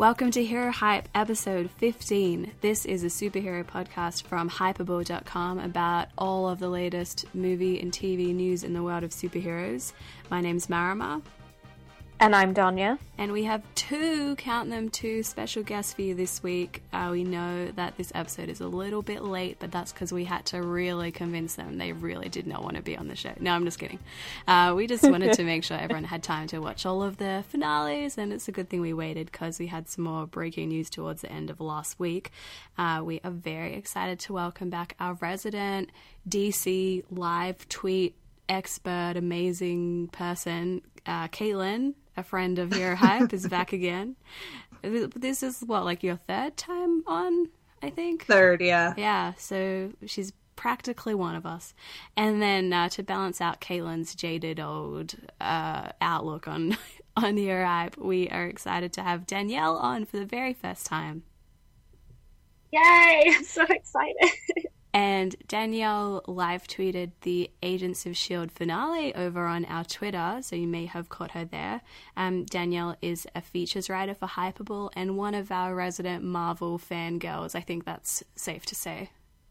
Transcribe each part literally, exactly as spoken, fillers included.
Welcome to Hero Hype episode fifteen. This is a superhero podcast from hypable dot com about all of the latest movie and T V news in the world of superheroes. My name's Marima. And I'm Danya. And we have two, count them, two special guests for you this week. Uh, we know that this episode is a little bit late, but that's because we had to really convince them. They really did not want to be on the show. No, I'm just kidding. Uh, we just wanted to make sure everyone had time to watch all of the finales, and it's a good thing we waited because we had some more breaking news towards the end of last week. Uh, we are very excited to welcome back our resident D C live tweet expert, amazing person, uh, Caitlin, a friend of Hero Hype, is back again. This is, what, like your third time on, I think? Third, yeah. Yeah, so she's practically one of us. And then uh, to balance out Caitlin's jaded old uh, outlook on, on Hero Hype, we are excited to have Danielle on for the very first time. Yay! I'm so excited. And Danielle live tweeted the Agents of S H I E L D finale over on our Twitter, so you may have caught her there. Um, Danielle is a features writer for Hypable and one of our resident Marvel fangirls. I think that's safe to say.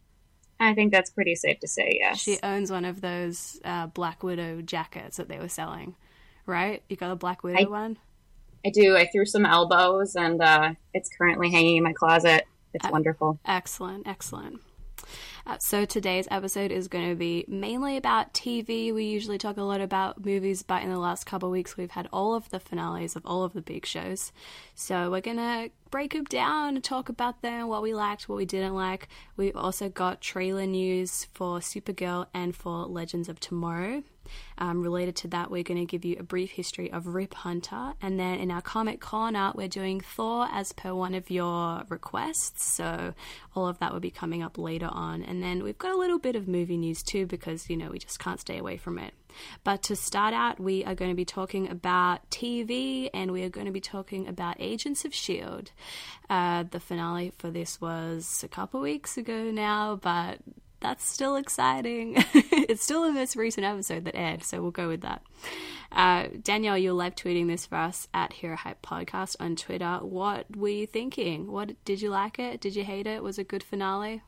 I think that's pretty safe to say, yes. She owns one of those uh, Black Widow jackets that they were selling, right? You got a Black Widow I, one? I do. I threw some elbows, and uh, it's currently hanging in my closet. It's uh, wonderful. Excellent, excellent. Uh, so today's episode is going to be mainly about T V. We usually talk a lot about movies, but in the last couple of weeks we've had all of the finales of all of the big shows. So we're going to break them down and talk about them, what we liked, what we didn't like. We've also got trailer news for Supergirl and for Legends of Tomorrow. Um, related to that, we're going to give you a brief history of Rip Hunter, and then in our comic corner we're doing Thor as per one of your requests, so all of that will be coming up later on. And then we've got a little bit of movie news too, because you know we just can't stay away from it. But to start out, we are going to be talking about T V, and we are going to be talking about Agents of S H I E L D. Uh, the finale for this was a couple weeks ago now, but that's still exciting. It's still the most recent episode that aired, so we'll go with that. Uh, Danielle, you're live tweeting this for us at Hero Hype Podcast on Twitter. What were you thinking? What did you like it? Did you hate it? Was it a good finale?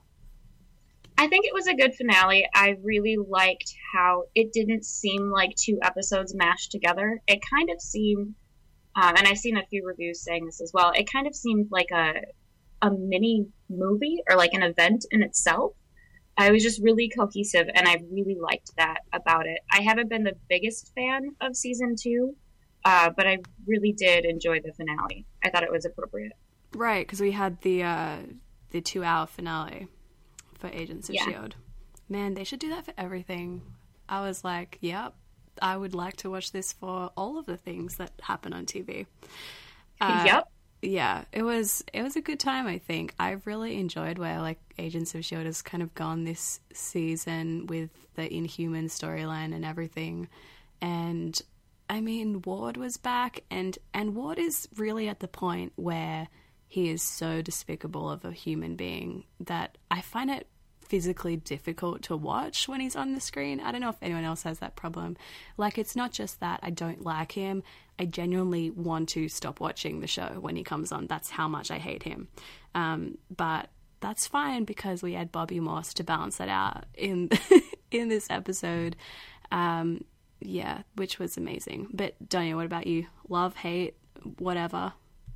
I think it was a good finale. I really liked how it didn't seem like two episodes mashed together. It kind of seemed, um, and I've seen a few reviews saying this as well, it kind of seemed like a a mini movie or like an event in itself. I was just really cohesive, and I really liked that about it. I haven't been the biggest fan of season two, uh, but I really did enjoy the finale. I thought it was appropriate. Right, because we had the uh, the two-hour finale for Agents of yeah. S H I E L D. Man, they should do that for everything. I was like, yep, I would like to watch this for all of the things that happen on T V. Uh, yep. Yeah, it was it was a good time, I think. I really enjoyed where like Agents of S H I E L D has kind of gone this season with the Inhuman storyline and everything. And I mean, Ward was back, and, and Ward is really at the point where he is so despicable of a human being that I find it physically difficult to watch when he's on the screen. I don't know if anyone else has that problem. Like, it's not just that I don't like him. I genuinely want to stop watching the show when he comes on. That's how much I hate him. Um, but that's fine because we had Bobby Morse to balance that out in in this episode. Um, yeah, which was amazing. But Donya, what about you? Love, hate, whatever?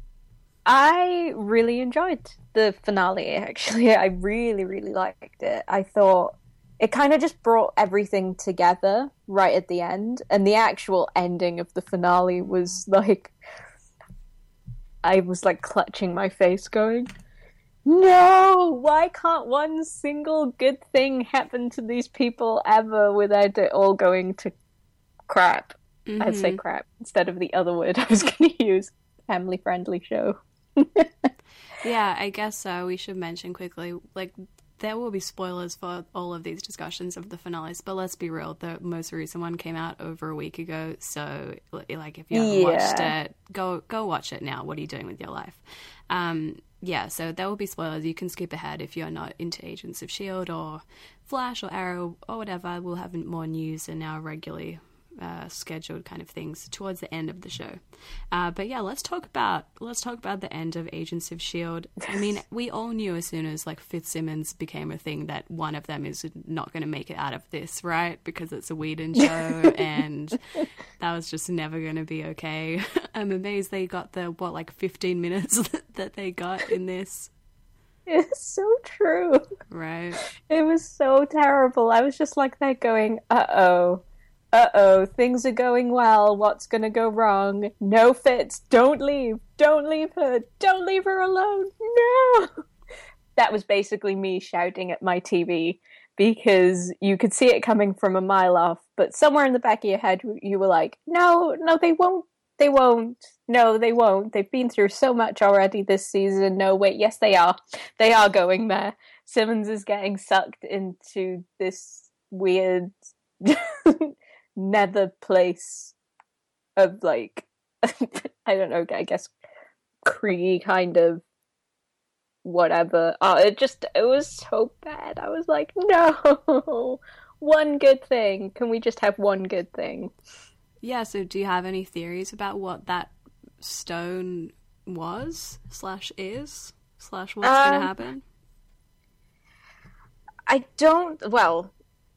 I really enjoyed the finale, actually. I really, really liked it. I thought it kind of just brought everything together right at the end. And the actual ending of the finale was like... I was like clutching my face going, no! Why can't one single good thing happen to these people ever without it all going to crap? Mm-hmm. I'd say crap instead of the other word I was going to use. Family-friendly show. Yeah, I guess uh, we should mention quickly, like, there will be spoilers for all of these discussions of the finales, but let's be real, the most recent one came out over a week ago, so, like, if you haven't yeah. watched it, go go watch it now. What are you doing with your life? Um, yeah, so there will be spoilers. You can skip ahead if you're not into Agents of S H I E L D or Flash or Arrow or whatever. We'll have more news in our regularly uh, scheduled kind of things towards the end of the show. Uh, but yeah, let's talk about let's talk about the end of Agents of Shield. I mean, we all knew as soon as like Fitzsimmons became a thing that one of them is not going to make it out of this, right? Because it's a Whedon show, and that was just never going to be okay. I'm amazed they got the what like fifteen minutes that they got in this. It's so true. Right. It was so terrible. I was just like there going, uh-oh, uh-oh, things are going well. What's going to go wrong? No, Fitz, don't leave. Don't leave her. Don't leave her alone. No. That was basically me shouting at my T V because you could see it coming from a mile off, but somewhere in the back of your head, you were like, no, no, they won't. They won't. No, they won't. They've been through so much already this season. No, wait, yes, they are. They are going there. Simmons is getting sucked into this weird nether place of, like, I don't know, I guess, Kree kind of whatever. Oh, it just, it was so bad. I was like, no, one good thing. Can we just have one good thing? Yeah, so do you have any theories about what that stone was, slash is, slash what's um, going to happen? I don't, well,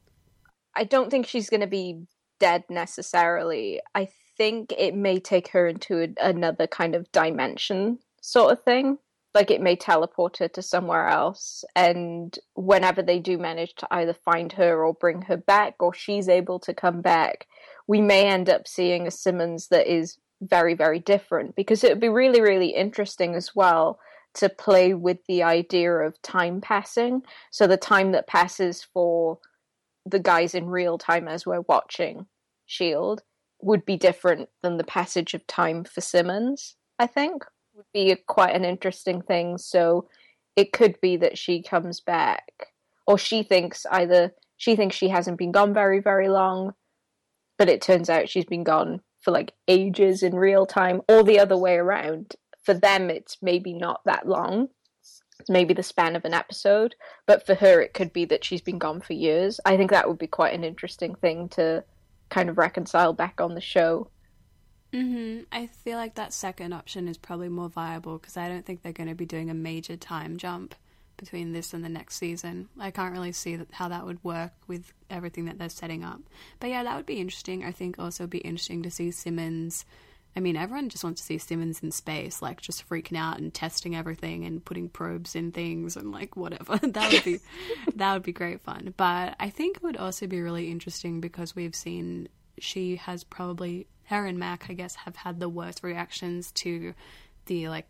I don't think she's going to be dead necessarily. I think it may take her into a, another kind of dimension sort of thing. Like it may teleport her to somewhere else, and whenever they do manage to either find her or bring her back, or she's able to come back, we may end up seeing a Simmons that is very, very different, because it would be really, really interesting as well to play with the idea of time passing. So the time that passes for the guys in real time as we're watching S H I E L D would be different than the passage of time for Simmons, I think. Would be a, quite an interesting thing. So it could be that she comes back, or she thinks either she thinks she hasn't been gone very, very long, but it turns out she's been gone for like ages in real time, or the other way around. For them, it's maybe not that long. It's maybe the span of an episode, but for her, it could be that she's been gone for years. I think that would be quite an interesting thing to kind of reconcile back on the show. Mm-hmm. I feel like that second option is probably more viable, because I don't think they're going to be doing a major time jump between this and the next season. I can't really see that, how that would work with everything that they're setting up. But yeah, that would be interesting. I think also be interesting to see Simmons. I mean, everyone just wants to see Simmons in space, like just freaking out and testing everything and putting probes in things and like whatever. that would be that would be great fun. But I think it would also be really interesting because we've seen she has probably, her and Mac, I guess, have had the worst reactions to the like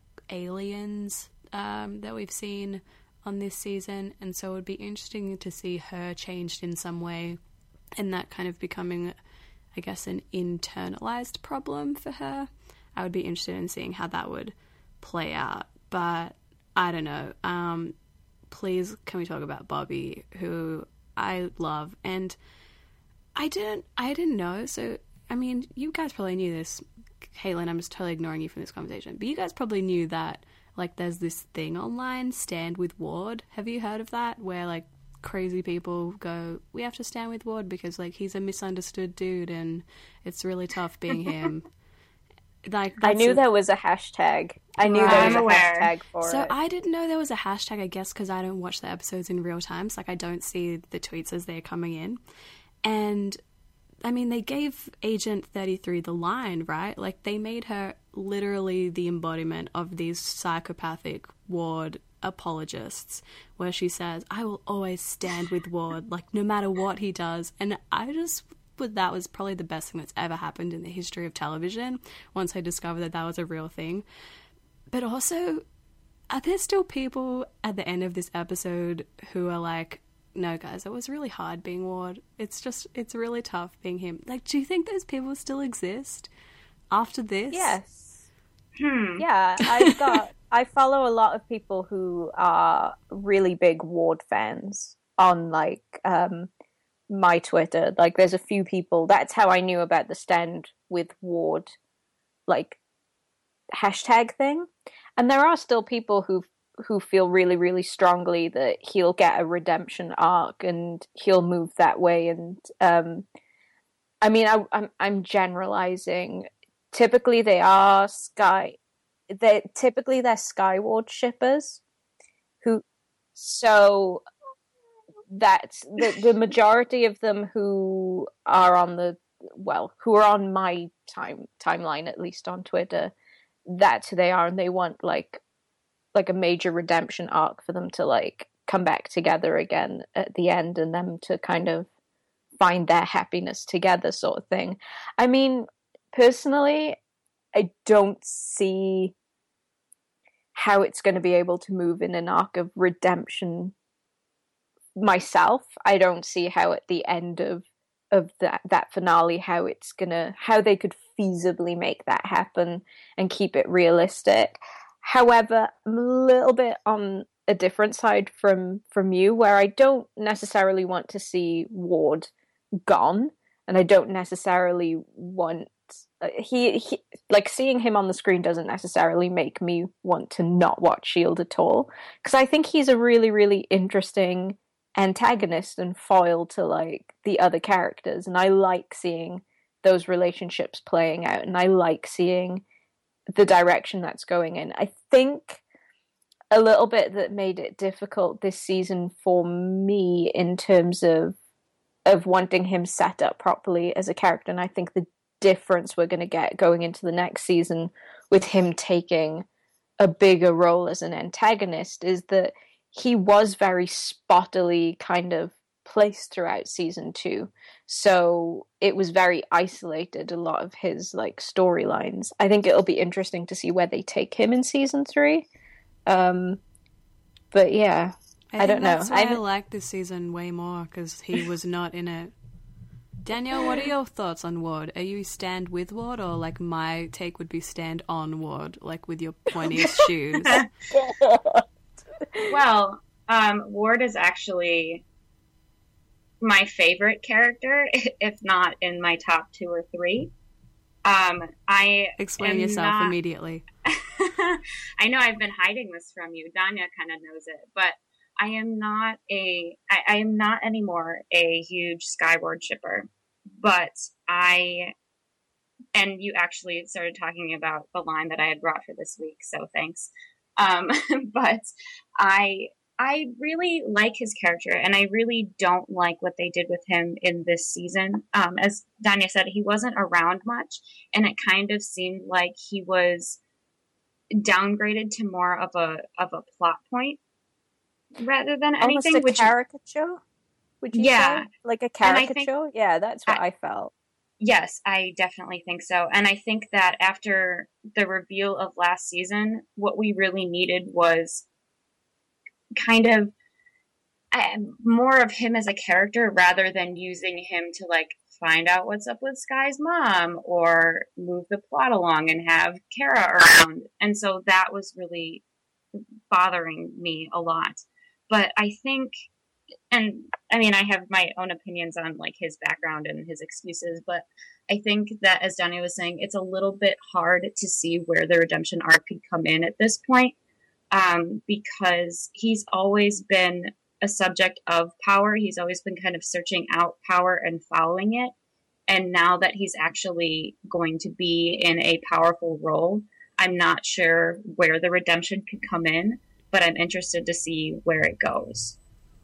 aliens um, that we've seen on this season, and so it would be interesting to see her changed in some way, and that kind of becoming, I guess, an internalized problem for her. I would be interested in seeing how that would play out, but I don't know. Um, please, can we talk about Bobby, who I love, and I didn't, I didn't know, so, I mean, you guys probably knew this, Caitlin, I'm just totally ignoring you from this conversation, but you guys probably knew that, like, there's this thing online, Stand With Ward. Have you heard of that? Where, like, crazy people go, we have to stand with Ward because, like, he's a misunderstood dude and it's really tough being him. Like, I knew a... there was a hashtag. I knew right. there was a hashtag for so it. So I didn't know there was a hashtag, I guess, because I don't watch the episodes in real time, so, like, I don't see the tweets as they're coming in. And, I mean, they gave Agent thirty-three the line, right? Like, they made her literally the embodiment of these psychopathic Ward apologists, where she says, I will always stand with Ward, like, no matter what he does. And I just, but that was probably the best thing that's ever happened in the history of television, once I discovered that that was a real thing. But also, are there still people at the end of this episode who are like, no, guys, it was really hard being Ward. It's just, it's really tough being him. Like, do you think those people still exist after this? Yes. Hmm. Yeah, I've got, I follow a lot of people who are really big Ward fans on, like, um, my Twitter. Like, there's a few people, that's how I knew about the Stand With Ward, like, hashtag thing. And there are still people who who feel really, really strongly that he'll get a redemption arc and he'll move that way. And um, I mean, I, I'm I'm generalizing. Typically, they are Sky. They typically they're Skyward shippers, who so that's the the majority of them who are on the well, who are on my time timeline, at least on Twitter. That's who they are, and they want like like a major redemption arc for them to like come back together again at the end, and them to kind of find their happiness together, sort of thing. I mean, personally, I don't see how it's going to be able to move in an arc of redemption myself. I don't see how at the end of of that that finale how it's gonna how they could feasibly make that happen and keep it realistic. However, I'm a little bit on a different side from from you, where I don't necessarily want to see Ward gone, and I don't necessarily want uh, he, he like seeing him on the screen doesn't necessarily make me want to not watch Shield at all, because I think he's a really really interesting antagonist and foil to like the other characters, and I like seeing those relationships playing out, and I like seeing the direction that's going in. I think a little bit that made it difficult this season for me in terms of of wanting him set up properly as a character, and I think the difference we're going to get going into the next season with him taking a bigger role as an antagonist is that he was very spottily kind of placed throughout season two, so it was very isolated, a lot of his like storylines. I think it'll be interesting to see where they take him in season three, um but yeah, I, I don't know. That's why I, I like this season way more, because he was not in it. Danielle, what are your thoughts on Ward? Are you stand with Ward, or like my take would be stand on Ward, like with your pointiest shoes? Well, um, Ward is actually my favorite character, if not in my top two or three. Um, I Explain yourself not... immediately. I know I've been hiding this from you. Danya kind of knows it, but I am not a, I, I am not anymore a huge Skyward shipper, but I, and you actually started talking about the line that I had brought for this week, so thanks. Um, but I, I really like his character, and I really don't like what they did with him in this season. Um, as Danya said, he wasn't around much, and it kind of seemed like he was downgraded to more of a of a plot point rather than almost anything. a which caricature, would you yeah, say? Like a caricature? Think, yeah, that's what I, I felt. Yes, I definitely think so. And I think that after the reveal of last season, what we really needed was kind of uh, more of him as a character rather than using him to like find out what's up with Sky's mom or move the plot along and have Kara around. And so that was really bothering me a lot. But I think, and I mean, I have my own opinions on like his background and his excuses, but I think that, as Danya was saying, it's a little bit hard to see where the redemption arc could come in at this point, um, because he's always been a subject of power. He's always been kind of searching out power and following it. And now that he's actually going to be in a powerful role, I'm not sure where the redemption could come in, but I'm interested to see where it goes.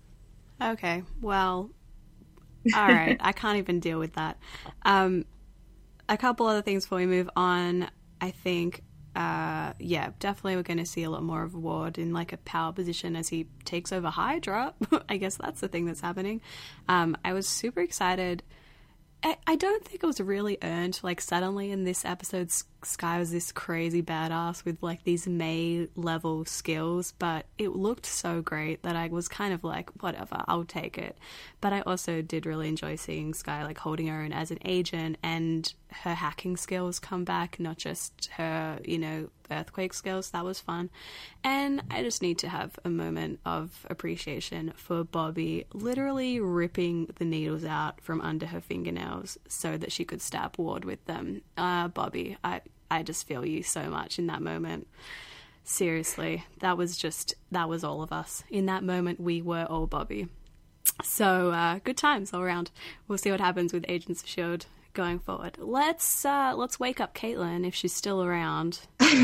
Okay, well, all right. I can't even deal with that. Um, a couple other things before we move on. I think, uh, yeah, definitely we're going to see a lot more of Ward in like a power position as he takes over Hydra. I guess that's the thing that's happening. Um, I was super excited. I, I don't think it was really earned. Like suddenly in this episode, Sky was this crazy badass with like these May level skills, but it looked so great that I was kind of like, whatever, I'll take it. But I also did really enjoy seeing Sky like holding her own as an agent and her hacking skills come back, not just her, you know, earthquake skills. That was fun. And I just need to have a moment of appreciation for Bobby literally ripping the needles out from under her fingernails so that she could stab Ward with them. Uh, Bobby, I, I just feel you so much in that moment. Seriously, that was just, that was all of us. In that moment, we were all Bobby. So, uh, good times all around. We'll see what happens with Agents of S H I E L D going forward. Let's uh, let's wake up Caitlin if she's still around.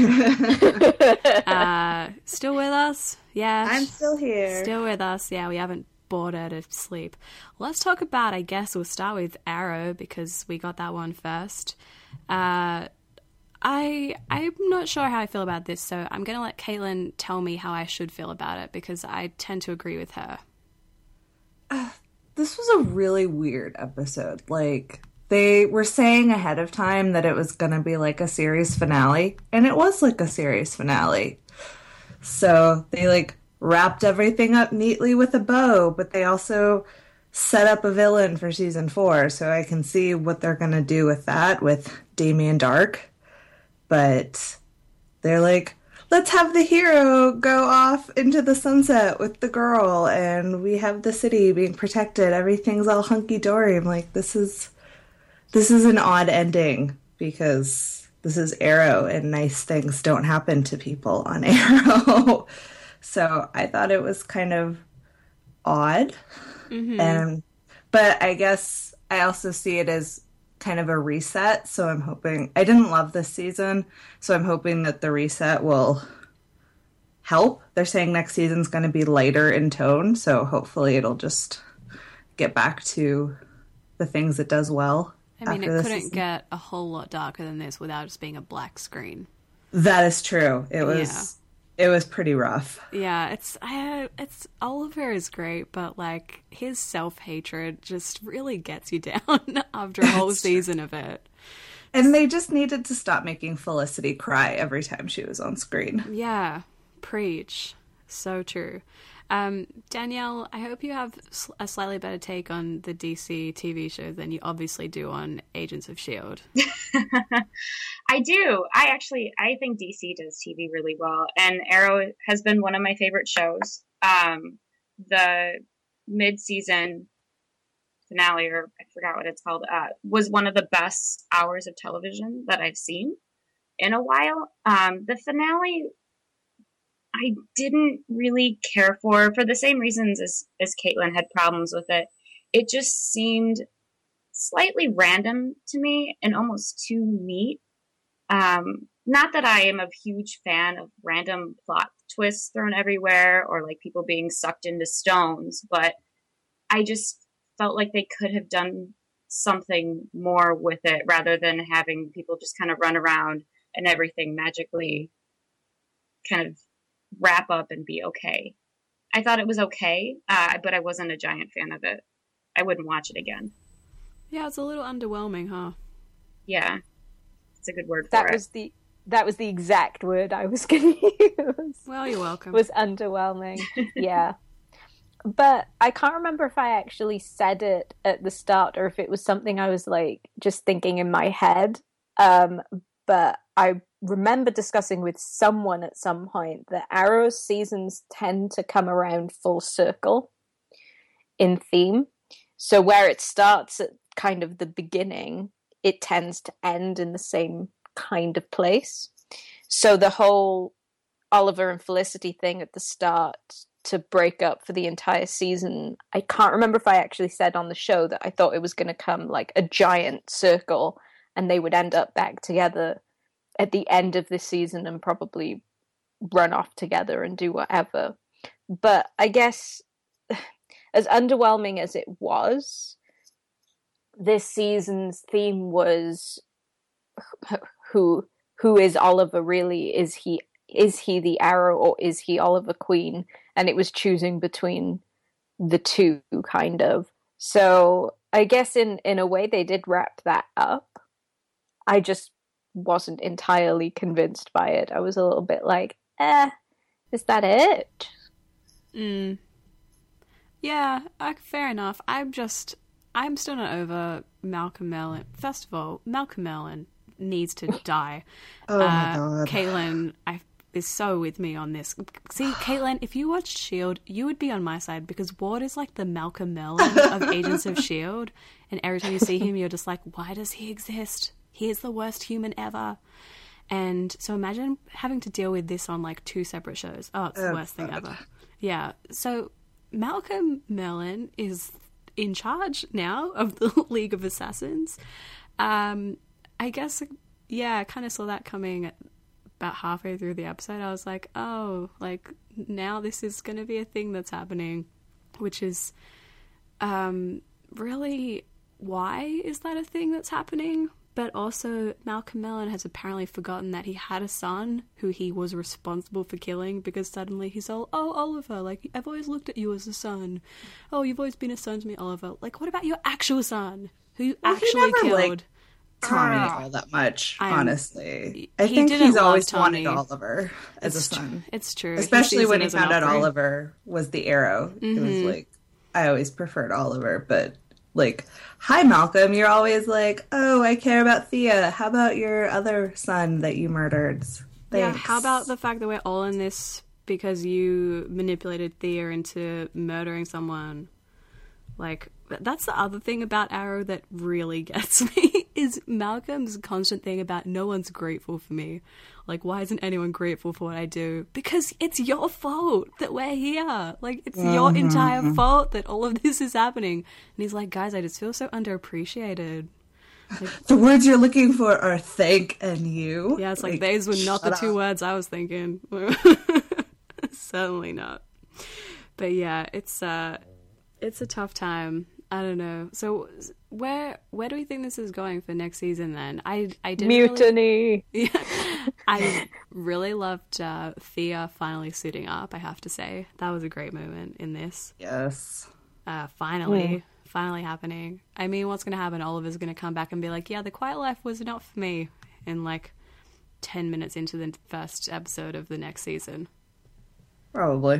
uh, still with us? Yeah, I'm still here. Still with us. Yeah, we haven't bored her to sleep. Let's talk about. I guess we'll start with Arrow because we got that one first. Uh, I I'm not sure how I feel about this, so I'm gonna let Caitlin tell me how I should feel about it because I tend to agree with her. Uh, this was a really weird episode. Like, they were saying ahead of time that it was going to be like a series finale, and it was like a series finale. So they like wrapped everything up neatly with a bow, but they also set up a villain for season four, so I can see what they're going to do with that with Damien Dark. But they're like, let's have the hero go off into the sunset with the girl, and we have the city being protected. Everything's all hunky-dory. I'm like, this is this is an odd ending because this is Arrow, and nice things don't happen to people on Arrow. So I thought it was kind of odd. Mm-hmm. And but I guess I also see it as kind of a reset, so I'm hoping I didn't love this season, so I'm hoping that the reset will help. They're saying next season's going to be lighter in tone, so hopefully it'll just get back to the things it does well. I mean, it couldn't season. get a whole lot darker than this without just being a black screen. That is true. It was yeah. It was pretty rough. Yeah, it's I, it's Oliver is great, but like his self-hatred just really gets you down after a whole season of it. And they just needed to stop making Felicity cry every time she was on screen. Yeah, preach. So true. Um, Danielle, I hope you have a slightly better take on the D C T V show than you obviously do on Agents of S H I E L D. I do. I actually, I think D C does T V really well, and Arrow has been one of my favorite shows. Um, the mid-season finale, or I forgot what it's called, uh, was one of the best hours of television that I've seen in a while. Um, the finale, I didn't really care for, for the same reasons as, as Caitlin had problems with it. It just seemed slightly random to me and almost too neat. Um, not that I am a huge fan of random plot twists thrown everywhere or like people being sucked into stones, but I just felt like they could have done something more with it rather than having people just kind of run around and everything magically kind of wrap up and be okay. I thought it was okay, uh, but I wasn't a giant fan of it. I wouldn't watch it again. Yeah, it's a little underwhelming, huh? Yeah, it's a good word for that it. Was the, that was the exact word I was going to use. Well, you're welcome. Was underwhelming, yeah. But I can't remember if I actually said it at the start or if it was something I was like just thinking in my head. Um, but I remember discussing with someone at some point that Arrow seasons tend to come around full circle in theme. So where it starts at kind of the beginning, it tends to end in the same kind of place. So the whole Oliver and Felicity thing at the start to break up for the entire season, I can't remember if I actually said on the show that I thought it was going to come like a giant circle and they would end up back together at the end of this season and probably run off together and do whatever. But I guess as underwhelming as it was, this season's theme was who who is Oliver really? Is he is he the Arrow or is he Oliver Queen? And it was choosing between the two, kind of. So I guess in, in a way they did wrap that up. I just wasn't entirely convinced by it. I was a little bit like, eh, is that it? Mm. Yeah, uh, fair enough. I'm just, I'm still not over Malcolm Merlyn. First of all, Malcolm Merlyn needs to die. Oh uh, my god. Caitlin I, is so with me on this. See, Caitlin, if you watched S H I E L D, you would be on my side because Ward is like the Malcolm Merlyn of Agents of S H I E L D. And every time you see him, you're just like, why does he exist? He is the worst human ever. And so imagine having to deal with this on like two separate shows. Oh, it's the oh, worst God. thing ever. Yeah. So Malcolm Merlyn is in charge now of the League of Assassins. Um, I guess, yeah, I kind of saw that coming about halfway through the episode. I was like, oh, like, now this is going to be a thing that's happening, which is, um, really, why is that a thing that's happening? But also, Malcolm Mellon has apparently forgotten that he had a son who he was responsible for killing, because suddenly he's all, oh, Oliver, like, I've always looked at you as a son. Oh, you've always been a son to me, Oliver. Like, what about your actual son, who you Well, he actually never killed? liked Tommy Ah. all that much, I'm- honestly. I he think didn't he's love always Tommy. wanted Oliver as It's a tr- son. It's true. Especially sees when it he as an found out offering. Oliver was the arrow. It was Mhm. like, I always preferred Oliver, but like, hi Malcolm, you're always like, oh, I care about Thea. How about your other son that you murdered? Yeah, Thanks. how about the fact that we're all in this because you manipulated Thea into murdering someone? Like, that's the other thing about Arrow that really gets me, is Malcolm's constant thing about no one's grateful for me. Like, why isn't anyone grateful for what I do? Because it's your fault that we're here. Like, it's your Mm-hmm. entire fault that all of this is happening. And he's like, guys, I just feel so underappreciated. The words you're looking for are thank and you. Yeah, it's like, those were not the shut two up. words I was thinking. Certainly not. But yeah, it's uh it's a tough time. I don't know. So where where do we think this is going for next season then? I I didn't really, Mutiny. yeah, I really loved uh, Thea finally suiting up, I have to say. That was a great moment in this. Yes. Uh, finally, finally happening. I mean, what's going to happen? Oliver's going to come back and be like, yeah, The Quiet Life was not for me, in like ten minutes into the first episode of the next season. Probably.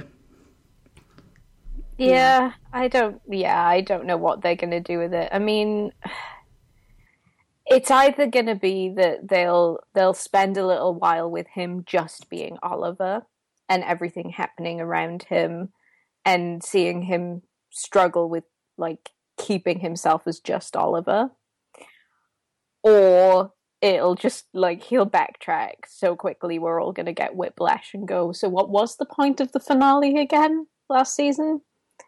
Yeah, I don't. Yeah, I don't know what they're gonna do with it. I mean, it's either gonna be that they'll they'll spend a little while with him just being Oliver and everything happening around him, and seeing him struggle with like keeping himself as just Oliver, or it'll just like he'll backtrack so quickly we're all gonna get whiplash and go, so what was the point of the finale again last season?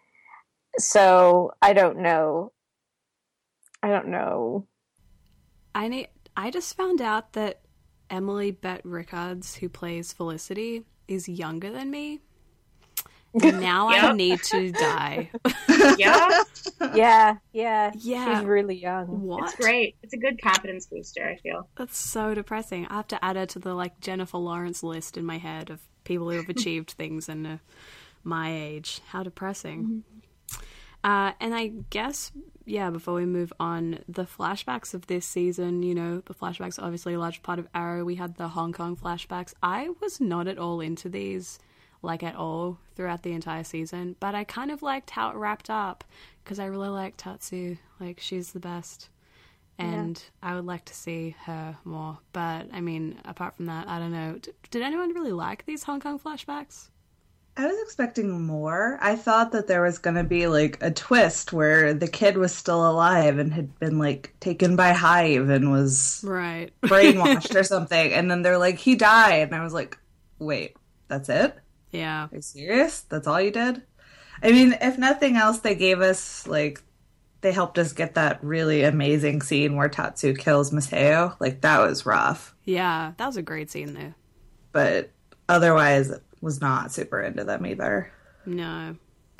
So I don't know. I don't know. I need, I just found out that Emily Bett Rickards, who plays Felicity, is younger than me. And now I Yep. need to die. Yeah, Yeah, yeah, Yeah. she's really young. What? it's great. It's a good confidence booster, I feel. That's so depressing. I have to add her to the like Jennifer Lawrence list in my head of people who have achieved things in uh, my age. How depressing. Uh, and I guess, yeah, before we move on, the flashbacks of this season, you know, the flashbacks are obviously a large part of Arrow. We had the Hong Kong flashbacks. I was not at all into these, like at all, throughout the entire season. But I kind of liked how it wrapped up, because I really like Tatsu. Like, she's the best. And I would like to see her more. But, I mean, apart from that, I don't know. D- did anyone really like these Hong Kong flashbacks? I was expecting more. I thought that there was going to be like a twist where the kid was still alive and had been like taken by Hive and was Right. brainwashed or something. And then they're like, he died. And I was like, wait, that's it? Yeah. Are you serious? That's all you did? I mean, if nothing else, they gave us like, they helped us get that really amazing scene where Tatsu kills Maseo. Like, that was rough. Yeah, that was a great scene, though. But otherwise, was not super into them either. No.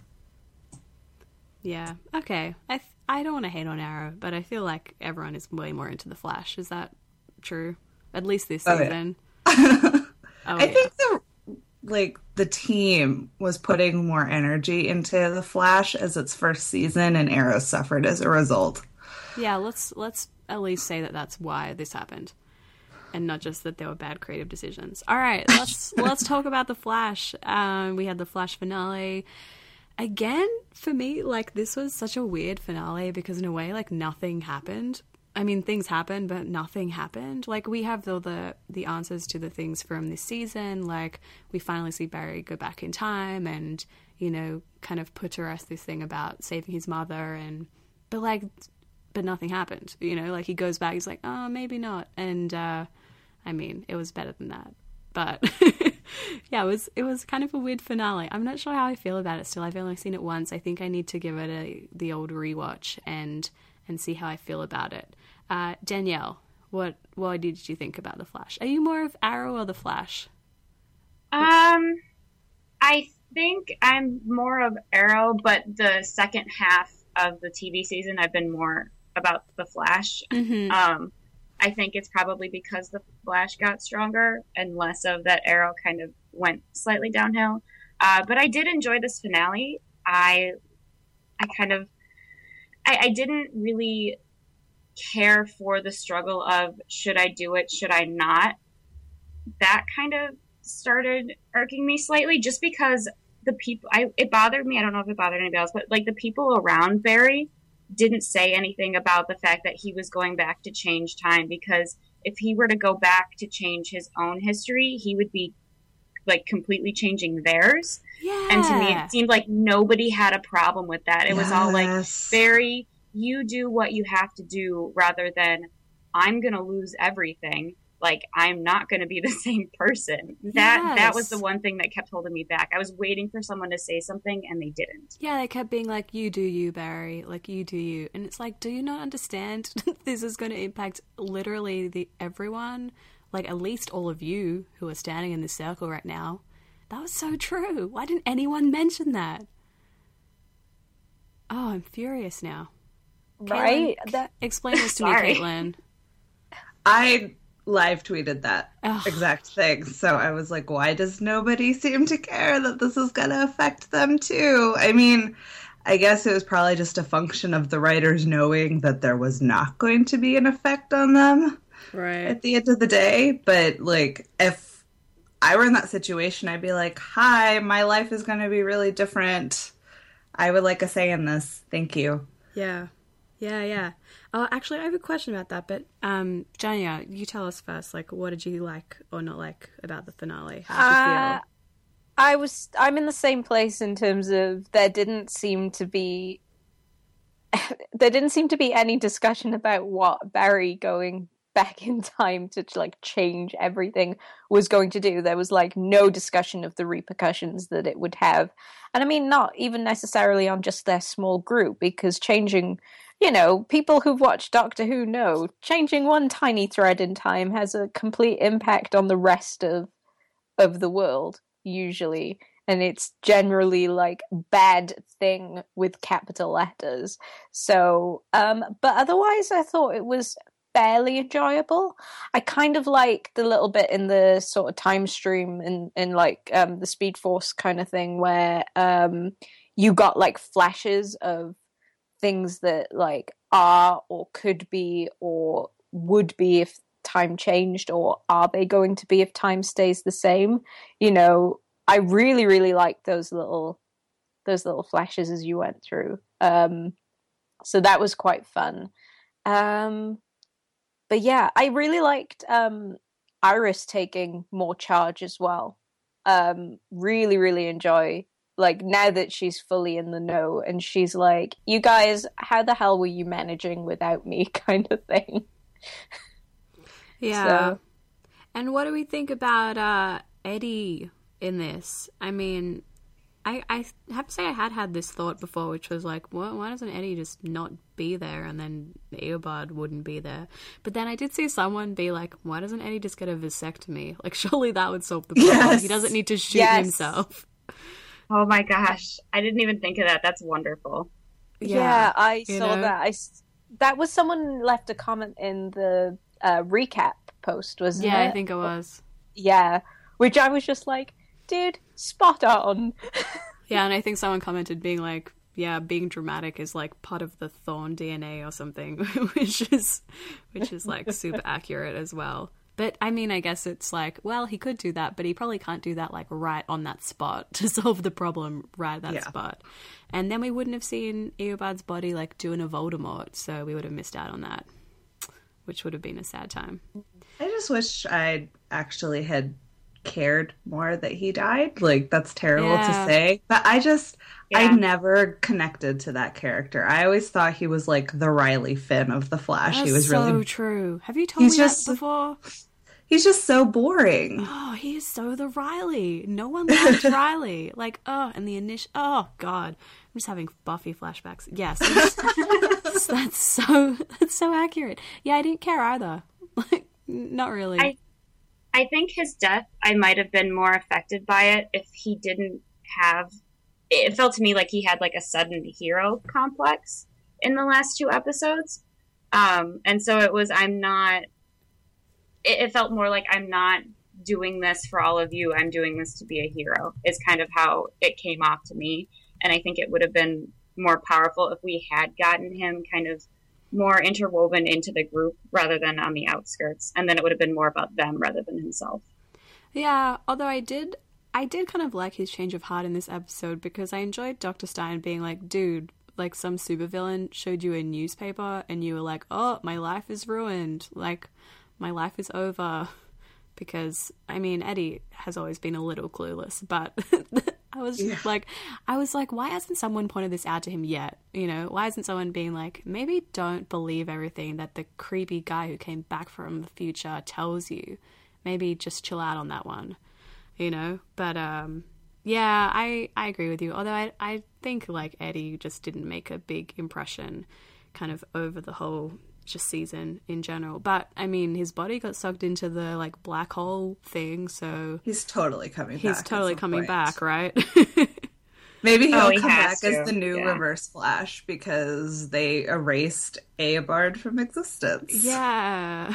Yeah. Okay. I th- I don't want to hate on Arrow, but I feel like everyone is way more into the Flash. Is that true? At least this Oh, yeah. season. oh, I yeah. think the like the team was putting more energy into the Flash as its first season, and Arrow suffered as a result. Yeah. Let's let's at least say that that's why this happened, and not just that there were bad creative decisions. All right. Let's let's talk about the Flash. Um, we had the Flash finale. Again, for me, like, this was such a weird finale because in a way, like, nothing happened. I mean, things happened, but nothing happened. Like, we have all the, the answers to the things from this season. Like, we finally see Barry go back in time and, you know, kind of put to rest this thing about saving his mother. And, but, like, but nothing happened. You know, like, he goes back, he's like, oh, maybe not. And, uh, I mean, it was better than that. But yeah, it was it was kind of a weird finale. I'm not sure how I feel about it still. I've only seen it once. I think I need to give it a the old rewatch and and see how I feel about it. Uh, Danielle, what what did you think about The Flash? Are you more of Arrow or The Flash? Um, I think I'm more of Arrow, but the second half of the T V season, I've been more about The Flash. Mm-hmm. Um, I think it's probably because The Flash got stronger and less of that Arrow kind of went slightly downhill. Uh, but I did enjoy this finale. I, I kind of, I, I didn't really care for the struggle of should I do it, should I not. That kind of started irking me slightly, just because the people, I it bothered me. I don't know if it bothered anybody else, but like the people around Barry didn't say anything about the fact that he was going back to change time, because if he were to go back to change his own history, he would be like completely changing theirs. Yeah. And to me, it seemed like nobody had a problem with that. It Yes. was all like, Barry, you do what you have to do, rather than I'm going to lose everything. Like, I'm not going to be the same person. That Yes. that was the one thing that kept holding me back. I was waiting for someone to say something, and they didn't. Yeah, they kept being like, you do you, Barry. Like, you do you. And it's like, do you not understand this is going to impact literally the everyone? Like, at least all of you who are standing in this circle right now. That was so true. Why didn't anyone mention that? Oh, I'm furious now. Right? Caitlin, That explain this to me, Sorry. Caitlin. I live tweeted that Ugh. exact thing. So I was like, why does nobody seem to care that this is going to affect them too? I mean, I guess it was probably just a function of the writers knowing that there was not going to be an effect on them Right. at the end of the day. But like, if I were in that situation, I'd be like, hi, my life is going to be really different. I would like a say in this. Thank you. Yeah. Yeah, yeah. Oh, actually, I have a question about that, but um, Janya, you tell us first. Like, what did you like or not like about the finale? How did you Uh, feel? I was I'm in the same place in terms of there didn't seem to be there didn't seem to be any discussion about what Barry going back in time to like change everything was going to do. There was like no discussion of the repercussions that it would have. And I mean, not even necessarily on just their small group, because changing, you know, people who've watched Doctor Who know changing one tiny thread in time has a complete impact on the rest of of the world, usually. And it's generally like bad thing with capital letters. So, um, but otherwise I thought it was fairly enjoyable. I kind of like the little bit in the sort of time stream in, in like um, the Speed Force kind of thing where um, you got like flashes of things that like are or could be or would be if time changed, or are they going to be if time stays the same? You know, I really, really liked those little those little flashes as you went through. Um, so that was quite fun. Um, but yeah, I really liked um, Iris taking more charge as well. Um, really, really enjoy, like, now that she's fully in the know and she's like, you guys, how the hell were you managing without me, kind of thing. Yeah. So- And what do we think about uh, Eddie in this? I mean, I, I have to say I had had this thought before, which was like, why, why doesn't Eddie just not be there and then Eobard wouldn't be there? But then I did see someone be like, why doesn't Eddie just get a vasectomy? Like, surely that would solve the problem. Yes. He doesn't need to shoot Yes. himself. Oh my gosh. I didn't even think of that. That's wonderful. Yeah, I you saw know? that. I s- that was someone left a comment in the uh, recap post, wasn't Yeah, it? I think it was. Yeah, which I was just like, dude, spot on. Yeah, and I think someone commented being like, yeah, being dramatic is like part of the Thorn D N A or something, which is which is like super accurate as well. But I mean, I guess it's like, well, he could do that, but he probably can't do that like right on that spot to solve the problem right at that Yeah. spot. And then we wouldn't have seen Eobard's body like doing a Voldemort, so we would have missed out on that, which would have been a sad time. I just wish I actually had cared more that he died. Like, that's terrible Yeah. to say. But I just, I Yeah. never connected to that character. I always thought he was like the Riley Finn of The Flash. That's he was so really, true. Have you told He's me just- that before? He's just so boring. Oh, he is so the Riley. No one liked Riley. Like, oh, and the initial. Oh God, I'm just having Buffy flashbacks. Yes, that's, that's so that's so accurate. Yeah, I didn't care either. Like, not really. I I think his death, I might have been more affected by it if he didn't have. It felt to me like he had like a sudden hero complex in the last two episodes, um, and so it was. I'm not. It, it felt more like I'm not doing this for all of you. I'm doing this to be a hero. Is kind of how it came off to me, and I think it would have been more powerful if we had gotten him kind of more interwoven into the group rather than on the outskirts, and then it would have been more about them rather than himself. Yeah, although I did I did kind of like his change of heart in this episode, because I enjoyed Doctor Stein being like, dude, like some supervillain showed you a newspaper and you were like, oh, my life is ruined, like my life is over. Because I mean, Eddie has always been a little clueless, but I was yeah. like, I was like, why hasn't someone pointed this out to him yet? You know, why isn't someone being like, maybe don't believe everything that the creepy guy who came back from the future tells you. Maybe just chill out on that one, you know? But um, yeah, I, I agree with you. Although I I think like Eddie just didn't make a big impression kind of over the whole just season in general. But I mean, his body got sucked into the like black hole thing, so he's totally coming he's back. He's totally coming point. back, right? Maybe he'll oh, he come back to. as the new yeah. Reverse Flash because they erased Eobard from existence. Yeah.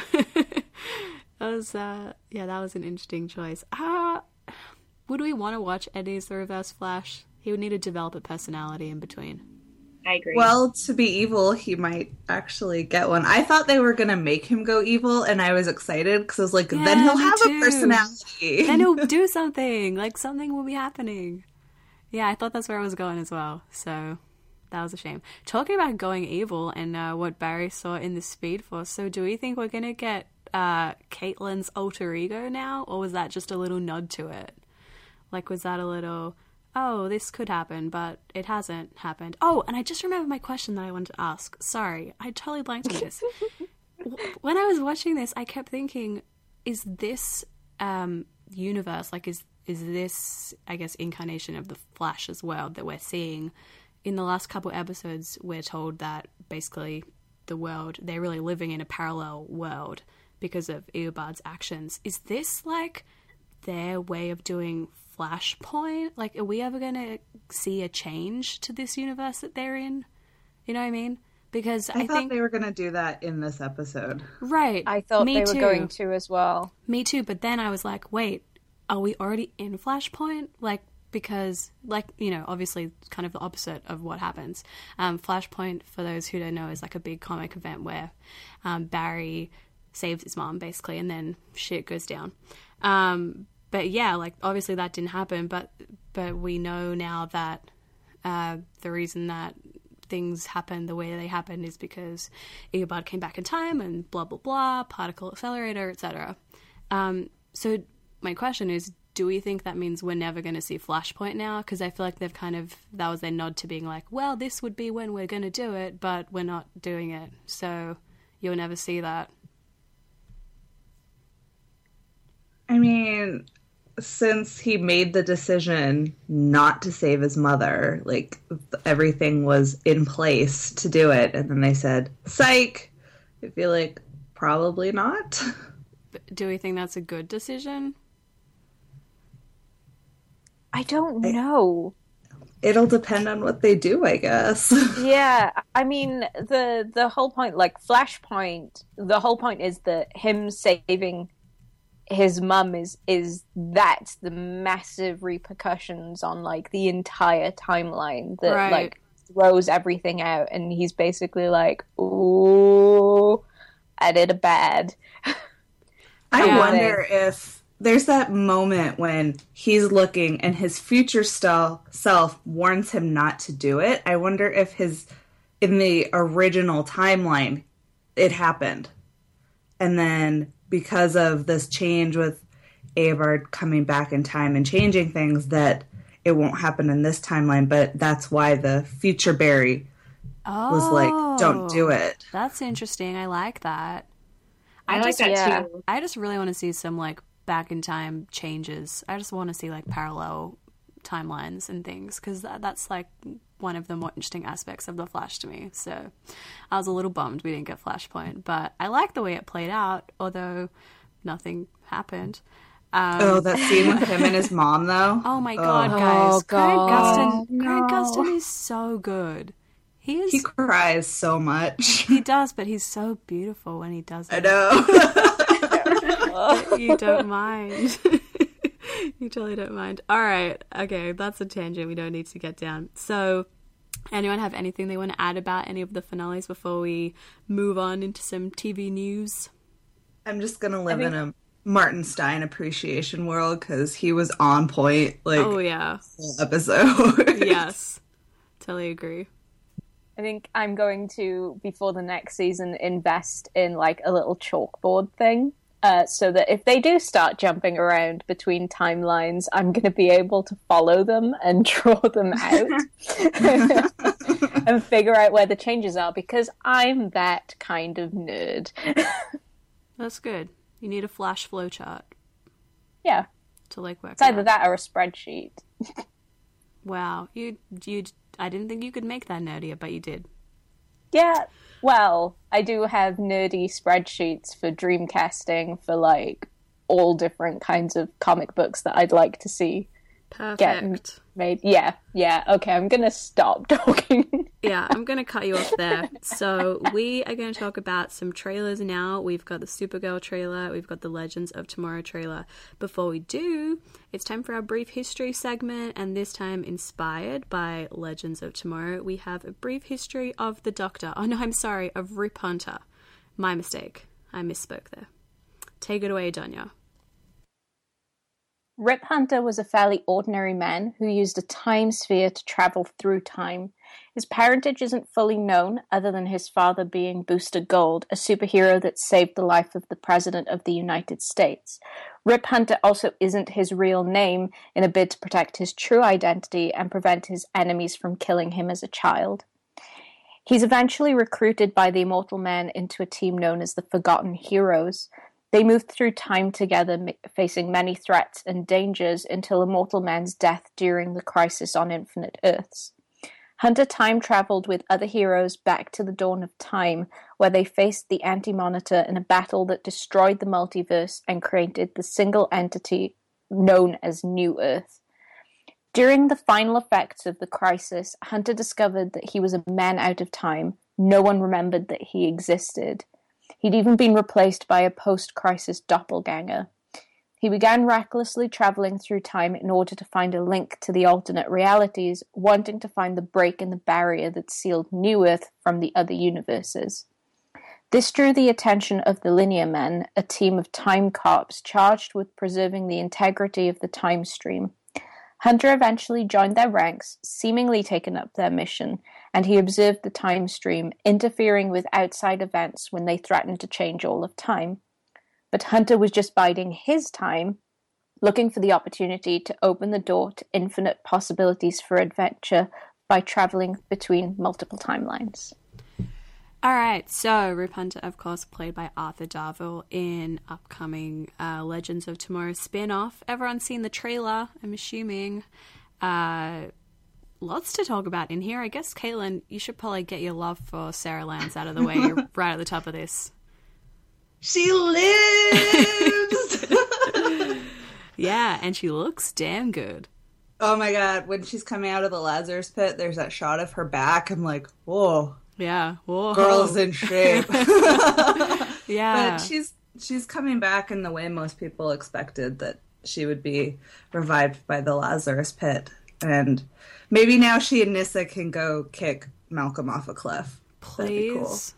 That was uh yeah, that was an interesting choice. Uh would we want to watch Eddie as the Reverse Flash? He would need to develop a personality in between. I agree. Well, to be evil, he might actually get one. I thought they were going to make him go evil, and I was excited because I was like, yeah, then he'll have too. a personality. Then he'll do something. Like, something will be happening. Yeah, I thought that's where I was going as well. So, that was a shame. Talking about going evil and uh, what Barry saw in the Speed Force, so do we think we're going to get uh, Caitlin's alter ego now? Or was that just a little nod to it? Like, was that a little... oh, this could happen, but it hasn't happened. Oh, and I just remembered my question that I wanted to ask. Sorry, I totally blanked on this. When I was watching this, I kept thinking, is this um, universe, like, is is this, I guess, incarnation of the Flash as well that we're seeing? In the last couple episodes, we're told that basically the world, they're really living in a parallel world because of Eobard's actions. Is this, like, their way of doing Flashpoint? Like, are we ever going to see a change to this universe that they're in? You know what I mean? Because I, I thought think they were going to do that in this episode. Right. I thought Me they too. were going to as well. Me too, but then I was like, wait, are we already in Flashpoint? Like, because, like, you know, obviously it's kind of the opposite of what happens. Um, Flashpoint, for those who don't know, is like a big comic event where um, Barry saves his mom, basically, and then shit goes down. Um, but yeah, like, obviously that didn't happen, but but we know now that uh, the reason that things happened the way they happened is because Eobard came back in time and blah, blah, blah, particle accelerator, et cetera. Um, so my question is, do we think that means we're never going to see Flashpoint now? Because I feel like they've kind of, that was their nod to being like, well, this would be when we're going to do it, but we're not doing it. So you'll never see that. I mean, since he made the decision not to save his mother, like, everything was in place to do it, and then they said, psych! I feel like probably not. Do we think that's a good decision? I don't know. It'll depend on what they do, I guess. Yeah, I mean, the the whole point, like, Flashpoint, the whole point is that him saving his mum is is that's the massive repercussions on, like, the entire timeline that right. like throws everything out, and he's basically like, ooh, I did a bad. I Yeah. wonder if there's that moment when he's looking and his future st- self warns him not to do it. I wonder if his in the original timeline it happened, and then because of this change with Eobard coming back in time and changing things, that it won't happen in this timeline, but that's why the future Barry Oh, was like, don't do it. That's interesting. I like that. I, I like just, that yeah. too. I just really want to see some like back in time changes. I just want to see like parallel timelines and things because that, that's like one of the more interesting aspects of the Flash to me. So I was a little bummed we didn't get Flashpoint, but I like the way it played out, although nothing happened. Um, Oh, that scene with him and his mom, though. oh my god, Oh, guys! Grant God. Gustin, Grant No. Gustin is so good. He is. He cries so much. He does, but he's so beautiful when he does it. I know. You don't mind. You totally don't mind. All right. Okay, that's a tangent we don't need to get down. So, anyone have anything they want to add about any of the finales before we move on into some T V news? I'm just gonna live think- in a Martin Stein appreciation world because he was on point, like, Oh, yeah. whole episode. Yes. Totally agree. I think I'm going to, before the next season, invest in like a little chalkboard thing. Uh, so that if they do start jumping around between timelines, I'm going to be able to follow them and draw them out and figure out where the changes are because I'm that kind of nerd. That's good. You need a flash flow chart Yeah, to like work it's it either out. that or a spreadsheet. Wow. You, you, I didn't think you could make that nerdier, but you did. Yeah, well, I do have nerdy spreadsheets for dreamcasting for like all different kinds of comic books that I'd like to see Perfect. made. Yeah, yeah, okay, I'm gonna stop talking. Yeah, I'm going to cut you off there. So we are going to talk about some trailers now. We've got the Supergirl trailer. We've got the Legends of Tomorrow trailer. Before we do, it's time for our brief history segment, and this time inspired by Legends of Tomorrow, we have a brief history of the Doctor. Oh no, I'm sorry, of Rip Hunter. My mistake. I misspoke there. Take it away, Donya. Rip Hunter was a fairly ordinary man who used a time sphere to travel through time. His parentage isn't fully known, other than his father being Booster Gold, a superhero that saved the life of the President of the United States. Rip Hunter also isn't his real name in a bid to protect his true identity and prevent his enemies from killing him as a child. He's eventually recruited by the Immortal Men into a team known as the Forgotten Heroes. They moved through time together, facing many threats and dangers until Immortal Man's death during the Crisis on Infinite Earths. Hunter time-traveled with other heroes back to the dawn of time, where they faced the Anti-Monitor in a battle that destroyed the multiverse and created the single entity known as New Earth. During the final effects of the Crisis, Hunter discovered that he was a man out of time. No one remembered that he existed. He'd even been replaced by a post-crisis doppelganger. He began recklessly traveling through time in order to find a link to the alternate realities, wanting to find the break in the barrier that sealed New Earth from the other universes. This drew the attention of the Linear Men, a team of time cops charged with preserving the integrity of the time stream. Hunter eventually joined their ranks, seemingly taken up their mission, and he observed the time stream, interfering with outside events when they threatened to change all of time. But Hunter was just biding his time, looking for the opportunity to open the door to infinite possibilities for adventure by traveling between multiple timelines. All right, so Rip Hunter, of course, played by Arthur Darvill in upcoming uh, Legends of Tomorrow spin-off. Everyone's seen the trailer, I'm assuming. Uh, lots to talk about in here. I guess, Caitlin, you should probably get your love for Sarah Lance out of the way right at the top of this. She lives! Yeah, and she looks damn good. Oh my god, when she's coming out of the Lazarus pit, there's that shot of her back. I'm like, whoa. Yeah. Whoa. Girl's in shape. Yeah. But she's she's coming back in the way most people expected that she would be revived by the Lazarus pit. And maybe now she and Nyssa can go kick Malcolm off a cliff. Please.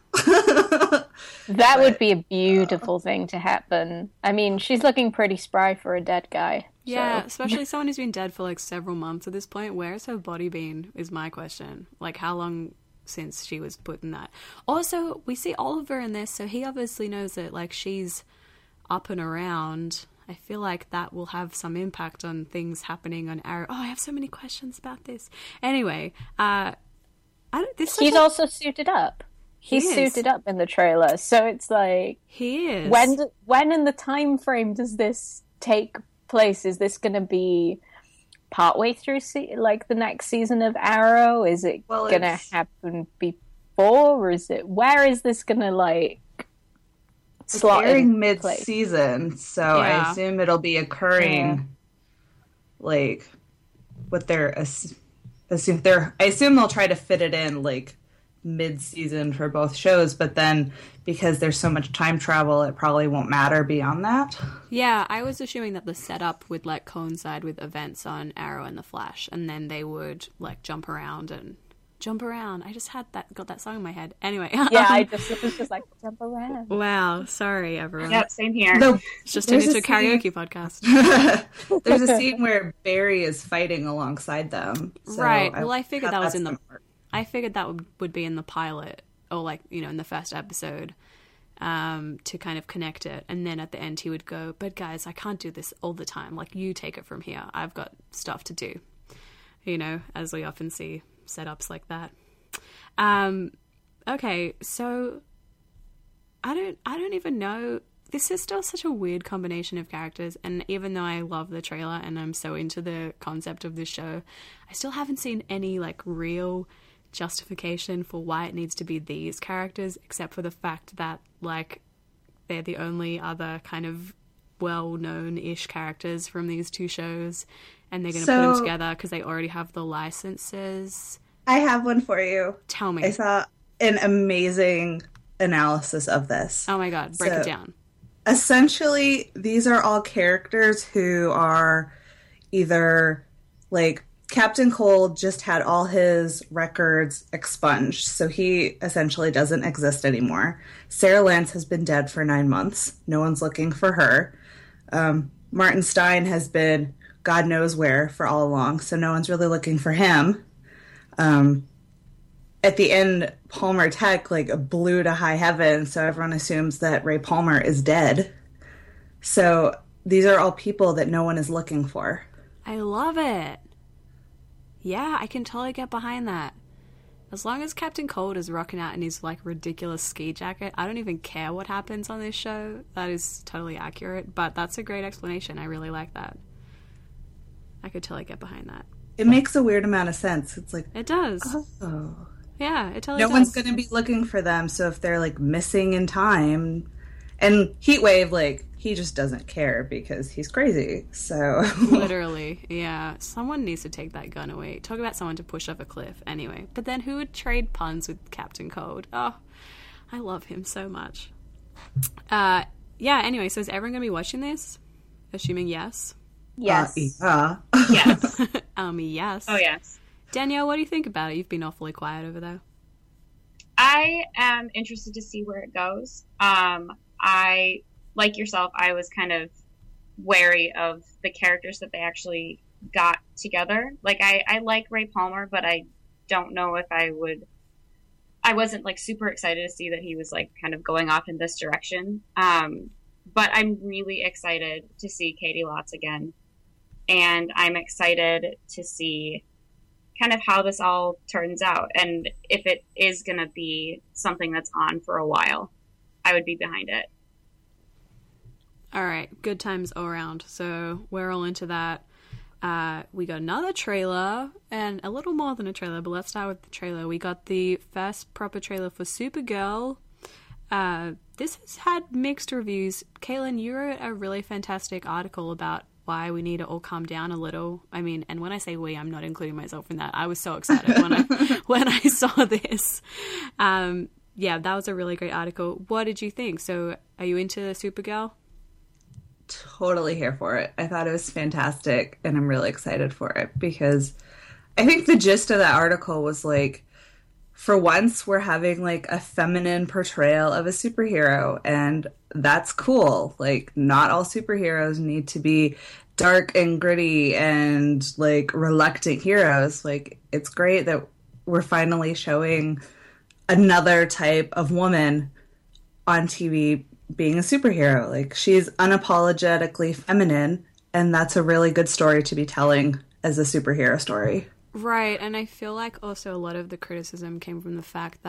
That would be a beautiful thing to happen. I mean, she's looking pretty spry for a dead guy. Yeah, so. especially someone who's been dead for like several months at this point. Where's her body been, is my question. Like, how long since she was put in that? Also, we see Oliver in this, so he obviously knows that, like, she's up and around. I feel like that will have some impact on things happening on Arrow. Oh, I have so many questions about this. Anyway, uh, I don't, this He's like, also suited up. He's is. suited up in the trailer, so it's like He is. when d- when in the time frame does this take place? Is this going to be partway through se- like the next season of Arrow? Is it Well, going to it's- happen before, or is it where is this going to like It's slot airing in mid place? season, so Yeah. I assume it'll be occurring Yeah. like what they're ass- assume they're I assume they'll try to fit it in like mid season for both shows, but then because there's so much time travel, it probably won't matter beyond that. Yeah, I was assuming that the setup would like coincide with events on Arrow and the Flash, and then they would like jump around and jump around. I just had that got that song in my head. Anyway, Yeah, um, I just it was just like jump around. wow, sorry everyone. Yep, same here. Though It's just turned there's into a a scene- karaoke podcast. there's a scene where Barry is fighting alongside them. So Right. Well, I figured thought that was that's in the- gonna work. I figured that would, would be in the pilot, or like, you know, in the first episode, um, to kind of connect it. And then at the end he would go, but guys, I can't do this all the time. Like, you take it from here. I've got stuff to do. You know, as we often see setups like that. Um, okay, so I don't I don't even know. This is still such a weird combination of characters, and even though I love the trailer and I'm so into the concept of this show, I still haven't seen any like real justification for why it needs to be these characters, except for the fact that like they're the only other kind of well-known-ish characters from these two shows, and they're going to put them So- together because they already have the licenses. I have one for you. Tell me. I saw an amazing analysis of this. Oh my god, break So- it down. Essentially, these are all characters who are either like Captain Cold just had all his records expunged, so he essentially doesn't exist anymore. Sarah Lance has been dead for nine months. No one's looking for her. Um, Martin Stein has been God knows where for all along, so no one's really looking for him. Um, at the end, Palmer Tech like blew to high heaven, so everyone assumes that Ray Palmer is dead. So these are all people that no one is looking for. I love it. Yeah, I can totally get behind that. As long as Captain Cold is rocking out in his like ridiculous ski jacket, I don't even care what happens on this show. That is totally accurate, but that's a great explanation. I really like that. I could totally get behind that. It makes a weird amount of sense. It's like, It does. oh, Yeah, it totally no does. one's going to be looking for them. So if they're like missing in time, and Heatwave, like he just doesn't care because he's crazy. So Literally, yeah. Someone needs to take that gun away. Talk about someone to push off a cliff. Anyway, but then who would trade puns with Captain Cold? Oh, I love him so much. Uh, yeah. Anyway, so is everyone gonna be watching this? Assuming yes. Yes. Uh, yeah. Yes. um, yes. Oh, yes. Danielle, what do you think about it? You've been awfully quiet over there. I am interested to see where it goes. Um, I, like yourself, I was kind of wary of the characters that they actually got together. Like, I, I like Ray Palmer, but I don't know if I would... I wasn't, like, super excited to see that he was, like, kind of going off in this direction. Um, but I'm really excited to see Katie Lotz again. And I'm excited to see kind of how this all turns out. And if it is going to be something that's on for a while, I would be behind it. All right, good times all around. So we're all into that. Uh, we got another trailer, and a little more than a trailer, but let's start with the trailer. We got the first proper trailer for Supergirl. Uh, this has had mixed reviews. Kaylin, you wrote a really fantastic article about why we need to all calm down a little. I mean, and when I say we, I'm not including myself in that. I was so excited when I when I saw this. Um, yeah, that was a really great article. What did you think? So, are you into Supergirl? Totally here for it. I thought it was fantastic, and I'm really excited for it because I think the gist of that article was like, for once, we're having like a feminine portrayal of a superhero, and that's cool. Like, not all superheroes need to be dark and gritty and like reluctant heroes. Like, it's great that we're finally showing another type of woman on T V being a superhero. Like, she's unapologetically feminine, and that's a really good story to be telling as a superhero story. Right, and I feel like also a lot of the criticism came from the fact that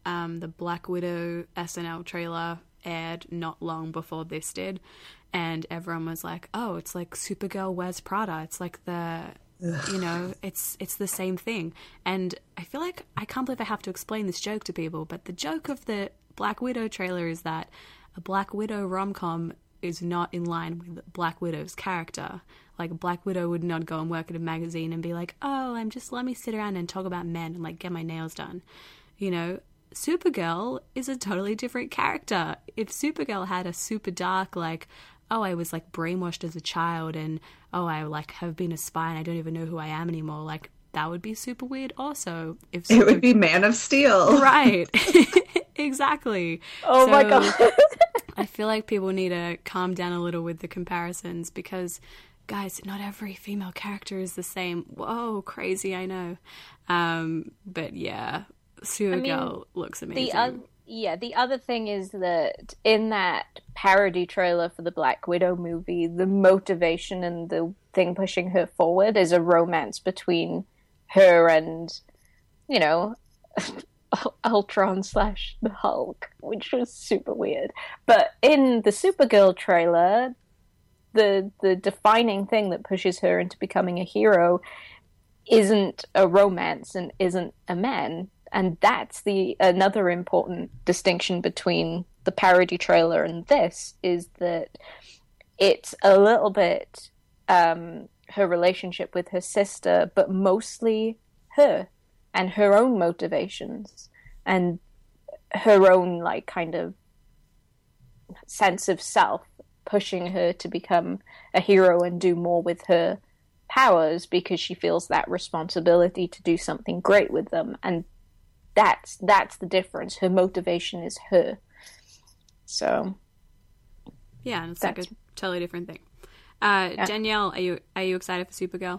um, the Black Widow S N L trailer aired not long before this did, and everyone was like, oh, it's like Supergirl wears Prada. It's like the, Ugh. you know, it's it's the same thing. And I feel like, I can't believe I have to explain this joke to people, but the joke of the Black Widow trailer is that a Black Widow rom-com is not in line with Black Widow's character. Like, Black Widow would not go and work at a magazine and be like, oh, I'm just, let me sit around and talk about men and, like, get my nails done. You know, Supergirl is a totally different character. If Supergirl had a super dark, like, oh, I was, like, brainwashed as a child and, oh, I, like, have been a spy and I don't even know who I am anymore, like, that would be super weird also. If Super- It would be Man of Steel. Right. Exactly. Oh, so, my God. I feel like people need to calm down a little with the comparisons because, guys, not every female character is the same. Whoa, crazy, I know. Um, but yeah, Supergirl I mean, looks amazing. The o- yeah, the other thing is that in that parody trailer for the Black Widow movie, the motivation and the thing pushing her forward is a romance between her and, you know, Ultron slash the Hulk, which was super weird. But in the Supergirl trailer, the the defining thing that pushes her into becoming a hero isn't a romance and isn't a man. And that's the another important distinction between the parody trailer and this, is that it's a little bit um, her relationship with her sister, but mostly her and her own motivations and her own, like, kind of sense of self pushing her to become a hero and do more with her powers because she feels that responsibility to do something great with them. And that's that's the difference. Her motivation is her. So yeah, and it's like a totally different thing. Uh, yeah. Danielle, are you are you excited for Supergirl?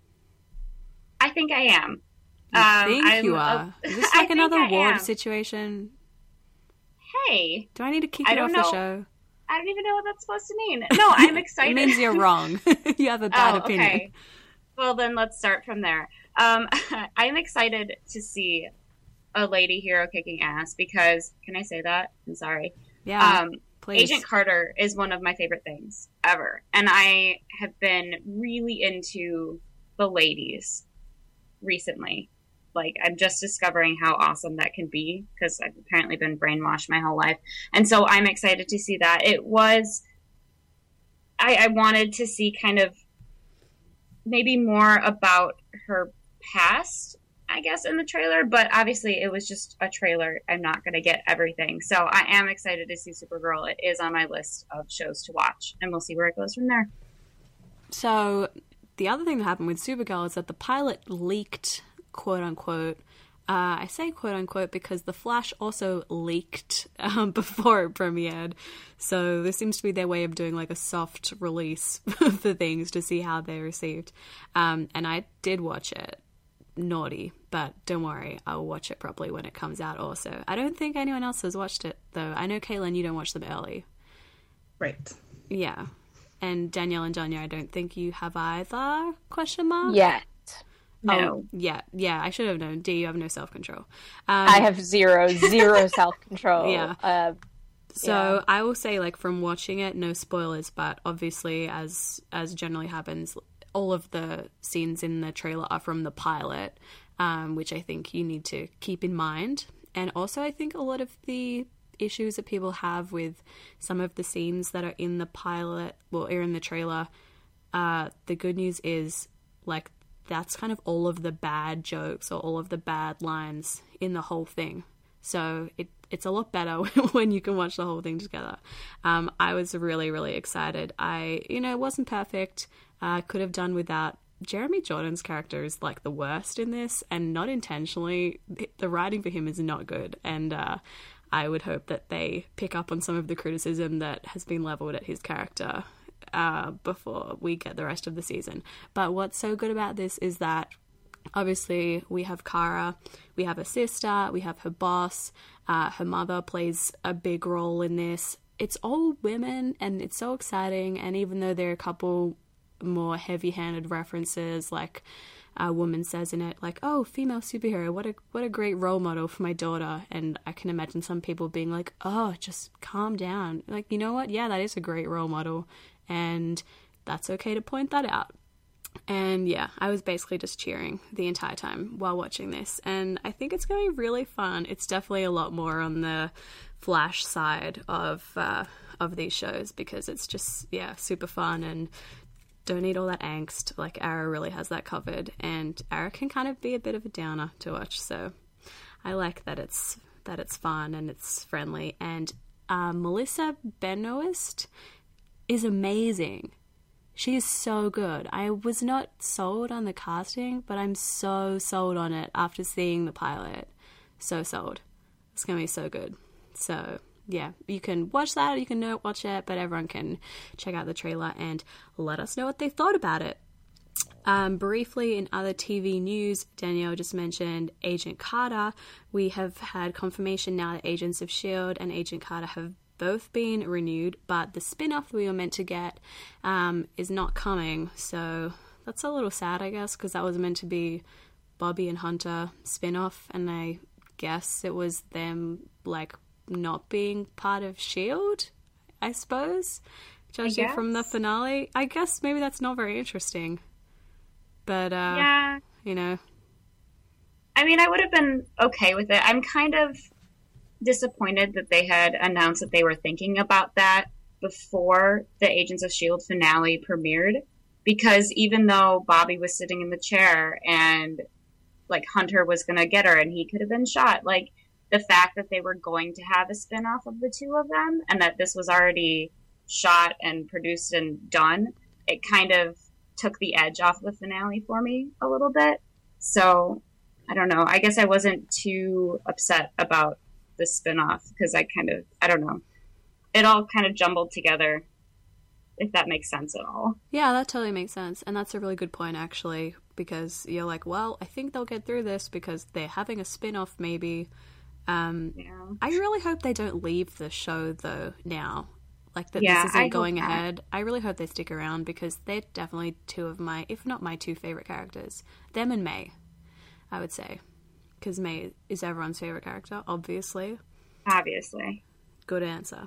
I think I am. You um, think I'm, you are? uh, Is this like another I Ward am. situation? Hey. Do I need to kick I you don't off know. the show? I don't even know what that's supposed to mean. No, I'm excited. It means you're wrong. You have a bad oh, opinion. Okay. Well, then let's start from there. Um, I'm excited to see a lady hero kicking ass because, can I say that? I'm sorry. Yeah, um, please. Agent Carter is one of my favorite things ever. And I have been really into the ladies recently. Like, I'm just discovering how awesome that can be because I've apparently been brainwashed my whole life. And so I'm excited to see that. It was, I, I wanted to see kind of maybe more about her past, I guess, in the trailer, but obviously it was just a trailer. I'm not going to get everything. So I am excited to see Supergirl. It is on my list of shows to watch, and we'll see where it goes from there. So the other thing that happened with Supergirl is that the pilot leaked, quote unquote. Uh, I say quote unquote because The Flash also leaked um, before it premiered. So this seems to be their way of doing like a soft release for things to see how they're received. Um, and I did watch it. Naughty, but don't worry, I'll watch it properly when it comes out also. I don't think anyone else has watched it, though. I know, Kaylin, you don't watch them early. Right. Yeah. And Danielle and Janya, I don't think you have either, question mark? Yet. No. Oh, yeah, yeah, I should have known. D, you have no self-control. Um, I have zero, zero self-control. Yeah. Uh, So yeah. I will say, like, from watching it, no spoilers, but obviously, as as generally happens, all of the scenes in the trailer are from the pilot, um, which I think you need to keep in mind. And also, I think a lot of the issues that people have with some of the scenes that are in the pilot, well, are in the trailer, uh, the good news is, like, that's kind of all of the bad jokes or all of the bad lines in the whole thing. So it it's a lot better when you can watch the whole thing together. Um, I was really, really excited. I, you know, it wasn't perfect. I uh, could have done without. Jeremy Jordan's character is like the worst in this, and not intentionally. The writing for him is not good, and uh, I would hope that they pick up on some of the criticism that has been leveled at his character uh, before we get the rest of the season. But what's so good about this is that obviously we have Kara, we have her sister, we have her boss, uh, her mother plays a big role in this. It's all women, and it's so exciting. And even though there are a couple more heavy-handed references, like a woman says in it, like, oh, female superhero, what a what a great role model for my daughter. And I can imagine some people being like, oh, just calm down. Like, you know what? Yeah, that is a great role model. And that's okay to point that out. And yeah, I was basically just cheering the entire time while watching this. And I think it's going to be really fun. It's definitely a lot more on the Flash side of uh, of these shows, because it's just, yeah, super fun and don't need all that angst. Like, Arrow really has that covered, and Arrow can kind of be a bit of a downer to watch. So I like that it's that it's fun and it's friendly. And uh, Melissa Benoist is amazing. She is so good. I was not sold on the casting, but I'm so sold on it after seeing the pilot. So sold. It's going to be so good. So, yeah, you can watch that or you can not watch it, but everyone can check out the trailer and let us know what they thought about it. Um, briefly, in other T V news, Danielle just mentioned Agent Carter. We have had confirmation now that Agents of S H I E L D and Agent Carter have both been renewed, but the spin-off we were meant to get um, is not coming, so that's a little sad, I guess, because that was meant to be Bobby and Hunter spin-off, and I guess it was them, like, not being part of S H I E L D, I suppose, judging from the finale. I guess maybe that's not very interesting, but, uh, yeah, you know. I mean, I would have been okay with it. I'm kind of disappointed that they had announced that they were thinking about that before the Agents of S H I E L D finale premiered, because even though Bobby was sitting in the chair and, like, Hunter was going to get her and he could have been shot, like, the fact that they were going to have a spin-off of the two of them and that this was already shot and produced and done, it kind of took the edge off the finale for me a little bit. So, I don't know. I guess I wasn't too upset about the spin-off, because I kind of, I don't know, it all kind of jumbled together, if that makes sense at all. Yeah, that totally makes sense, and that's a really good point, actually, because you're like, well, I think they'll get through this because they're having a spin-off, maybe. Um, yeah. I really hope they don't leave the show, though, now. Like, that yeah, this isn't I going ahead. I really hope they stick around, because they're definitely two of my, if not my two favorite characters. Them and May, I would say. Because May is everyone's favorite character, obviously. Obviously. Good answer.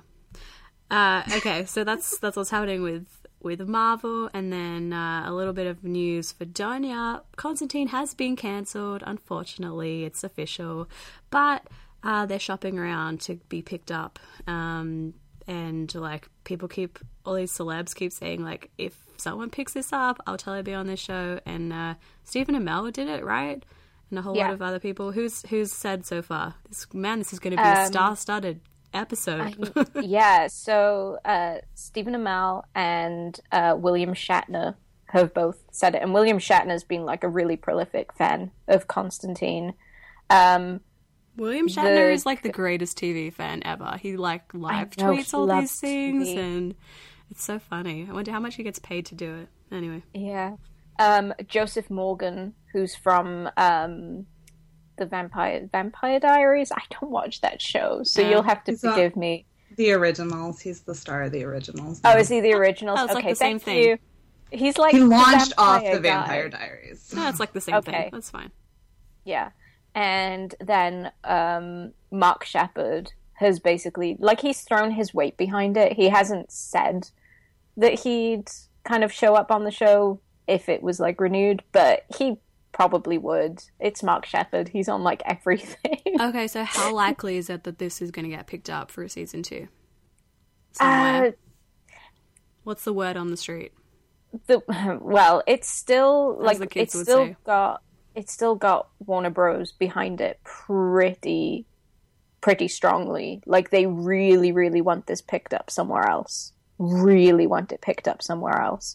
Uh, okay, so that's that's what's happening with, with Marvel. And then uh, a little bit of news for Donya. Constantine has been cancelled, unfortunately. It's official. But uh, they're shopping around to be picked up. Um, and, like, people keep, all these celebs keep saying, like, if someone picks this up, I'll totally be on this show. And uh, Stephen Amell did it, right? And a whole yeah. lot of other people. Who's who's said so far? This man, this is going to be um, a star-studded episode. I, yeah. So uh, Stephen Amell and uh, William Shatner have both said it, and William Shatner's been like a really prolific fan of Constantine. Um, William Shatner the, is like the greatest T V fan ever. He like live know, tweets all these things, T V. And it's so funny. I wonder how much he gets paid to do it. Anyway. Yeah. Um, Joseph Morgan, who's from um, the Vampire Vampire Diaries. I don't watch that show, so yeah. you'll have to He's forgive me. The originals. He's the star of the originals. Oh, is he the originals? Oh, it's okay, like the same thank thing. you. He's like he launched the off the guy. Vampire Diaries. No, it's like the same okay. thing. That's fine. Yeah, and then um, Mark Sheppard has basically, like, he's thrown his weight behind it. He hasn't said that he'd kind of show up on the show if it was, like, renewed, but he probably would. It's Mark Sheppard. He's on, like, everything. Okay, so how likely is it that this is going to get picked up for a season two? Somewhere. Uh, What's the word on the street? The well, it's still, As like, it's still say. got it's still got Warner Bros. Behind it pretty, pretty strongly. Like, they really, really want this picked up somewhere else. Really want it picked up somewhere else.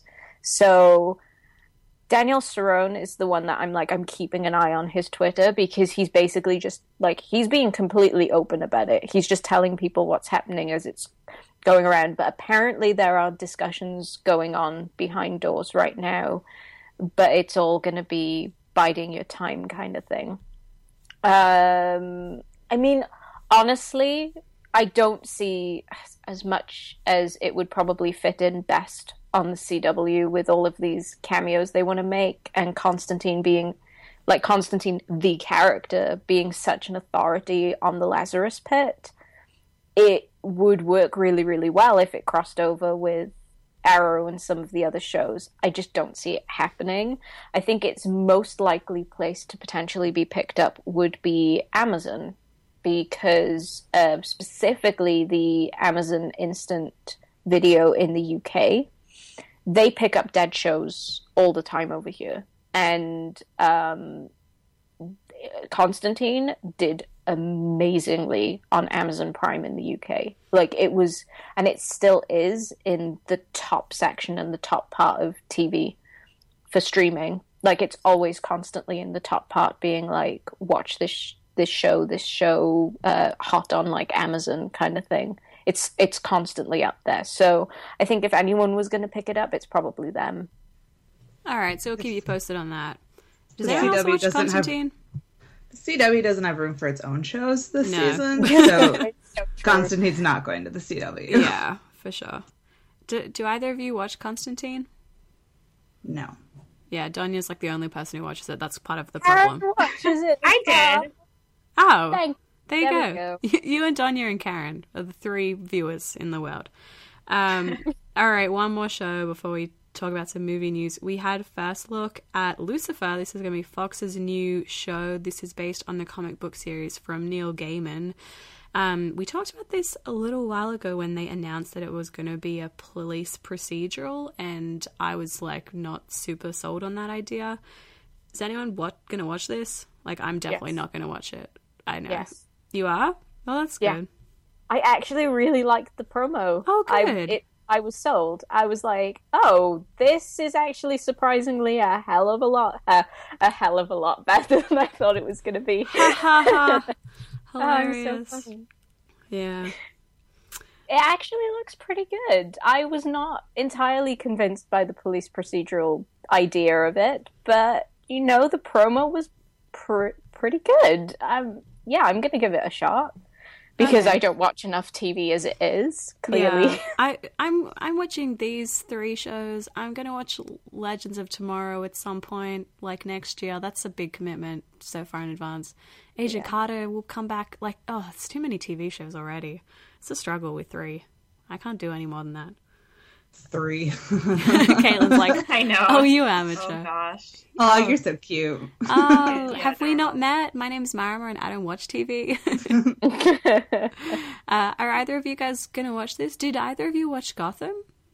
So Daniel Cerrone is the one that I'm like, I'm keeping an eye on his Twitter, because he's basically just, like, he's being completely open about it. He's just telling people what's happening as it's going around. But apparently there are discussions going on behind doors right now, but it's all going to be biding your time kind of thing. Um, I mean, honestly, I don't see as, as much as it would probably fit in best on the C W with all of these cameos they want to make, and Constantine being, like Constantine the character, being such an authority on the Lazarus Pit. It would work really, really well if it crossed over with Arrow and some of the other shows. I just don't see it happening. I think its most likely place to potentially be picked up would be Amazon, because uh, specifically the Amazon Instant Video in the U K, they pick up dead shows all the time over here. And um, Constantine did amazingly on Amazon Prime in the U K. Like, it was, and it still is, in the top section and the top part of T V for streaming. Like, it's always constantly in the top part, being like, watch this this show, this show, uh, hot on like Amazon kind of thing. It's it's constantly up there. So I think if anyone was going to pick it up, it's probably them. All right, so we'll keep you posted on that. Does The anyone else C W watch doesn't have- Constantine? The C W doesn't have room for its own shows this No. season, so So true. Constantine's not going to the C W. Yeah, for sure. Do, do either of you watch Constantine? No. Yeah, Donya's like the only person who watches it. That's part of the Karen problem. watches it. I did. Oh, Thank there you there we go. go. You and Donya and Karen are the three viewers in the world. Um, all right, one more show before we talk about some movie news. We had first look at Lucifer. This is going to be Fox's new show. This is based on the comic book series from Neil Gaiman. Um, we talked about this a little while ago when they announced that it was going to be a police procedural, and I was like not super sold on that idea. Is anyone what going to watch this? Like, I'm definitely Yes. not going to watch it. I know. Yes. You are? Well, that's Yeah. good. I actually really liked the promo. Oh, I, good. it, I was sold. I was like, oh, this is actually surprisingly a hell of a lot, uh, a hell of a lot better than I thought it was going to be. Ha ha ha. Oh, it was Hilarious. so funny. Yeah. It actually looks pretty good. I was not entirely convinced by the police procedural idea of it, but, you know, the promo was pr- pretty good. Um, yeah, I'm going to give it a shot. Because Okay. I don't watch enough T V as it is, clearly. Yeah. I, I'm I'm watching these three shows. I'm gonna watch Legends of Tomorrow at some point, like next year. That's a big commitment so far in advance. Agent Yeah. Carter will come back. Like, oh, it's too many T V shows already. It's a struggle with three. I can't do any more than that. Three. Caitlin's like, I know. oh, you Oh amateur. gosh. Oh, you're so cute. Oh, Yeah, have we not no. met? My name's Marima and I don't watch T V. uh, are either of you guys gonna watch this? Did either of you watch Gotham?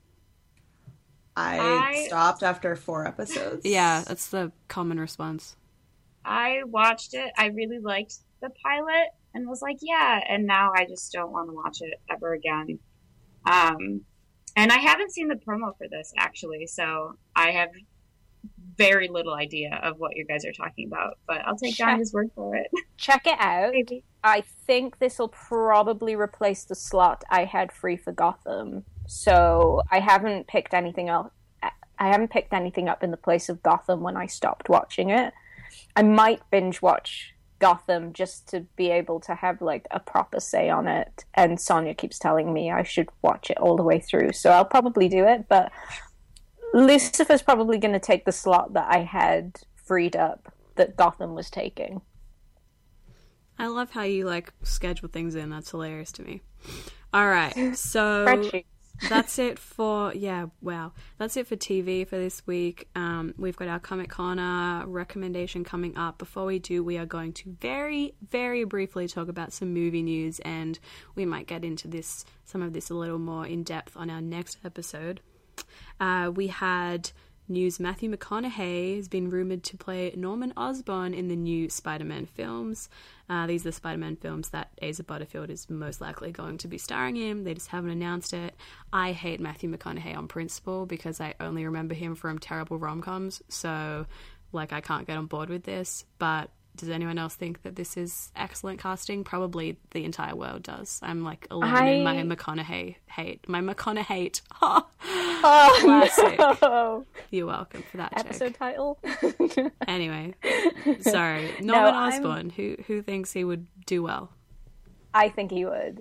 I, I- stopped after four episodes. Yeah, that's the common response. I watched it. I really liked the pilot and was like, yeah. And now I just don't want to watch it ever again. Um, and I haven't seen the promo for this actually, so I have very little idea of what you guys are talking about. But I'll take Check. Johnny's word for it. Check it out. Maybe. I think this will probably replace the slot I had free for Gotham. So I haven't picked anything else. I haven't picked anything up in the place of Gotham when I stopped watching it. I might binge watch Gotham just to be able to have like a proper say on it. And Sonia keeps telling me I should watch it all the way through. So I'll probably do it. But Lucifer's probably going to take the slot that I had freed up that Gotham was taking. I love how you like schedule things in. That's hilarious to me. All right, so Spreadsheet. that's it for yeah. Wow, that's it for T V for this week. Um, we've got our Comic Corner recommendation coming up. Before we do, we are going to very, very briefly talk about some movie news, and we might get into this some of this a little more in depth on our next episode. Uh, we had news Matthew McConaughey has been rumoured to play Norman Osborn in the new Spider-Man films. Uh, these are the Spider-Man films that Asa Butterfield is most likely going to be starring in. They just haven't announced it. I hate Matthew McConaughey on principle because I only remember him from terrible rom-coms, so like I can't get on board with this. But does anyone else think that this is excellent casting? Probably the entire world does. I'm like alone in my I- McConaughey hate. My McConaughey hate. Oh, Oh, Classic. no. you're welcome for that Episode joke. title. Anyway, sorry. No, Norman I'm- Osborn, who who thinks he would do well? I think he would.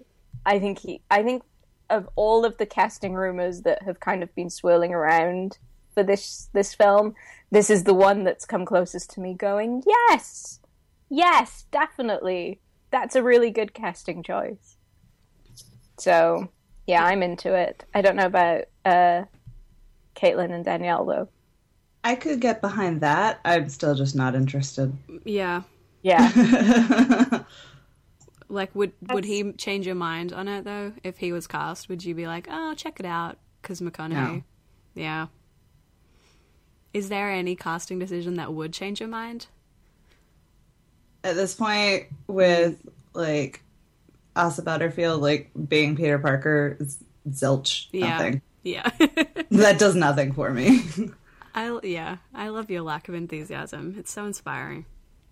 I think he. I think of all of the casting rumors that have kind of been swirling around for this this film, this is the one that's come closest to me going, yes, yes, definitely. That's a really good casting choice. So, yeah, I'm into it. I don't know about uh, Caitlin and Danielle, though. I could get behind that. I'm still just not interested. Yeah. Yeah. Like, would would he change your mind on it, though? If he was cast, would you be like, oh, check it out, because McConaughey? No. Yeah. Is there any casting decision that would change your mind? At this point, with, like, Asa Butterfield, like, being Peter Parker, is zilch, Yeah. nothing. Yeah. That does nothing for me. I, yeah, I love your lack of enthusiasm. It's so inspiring.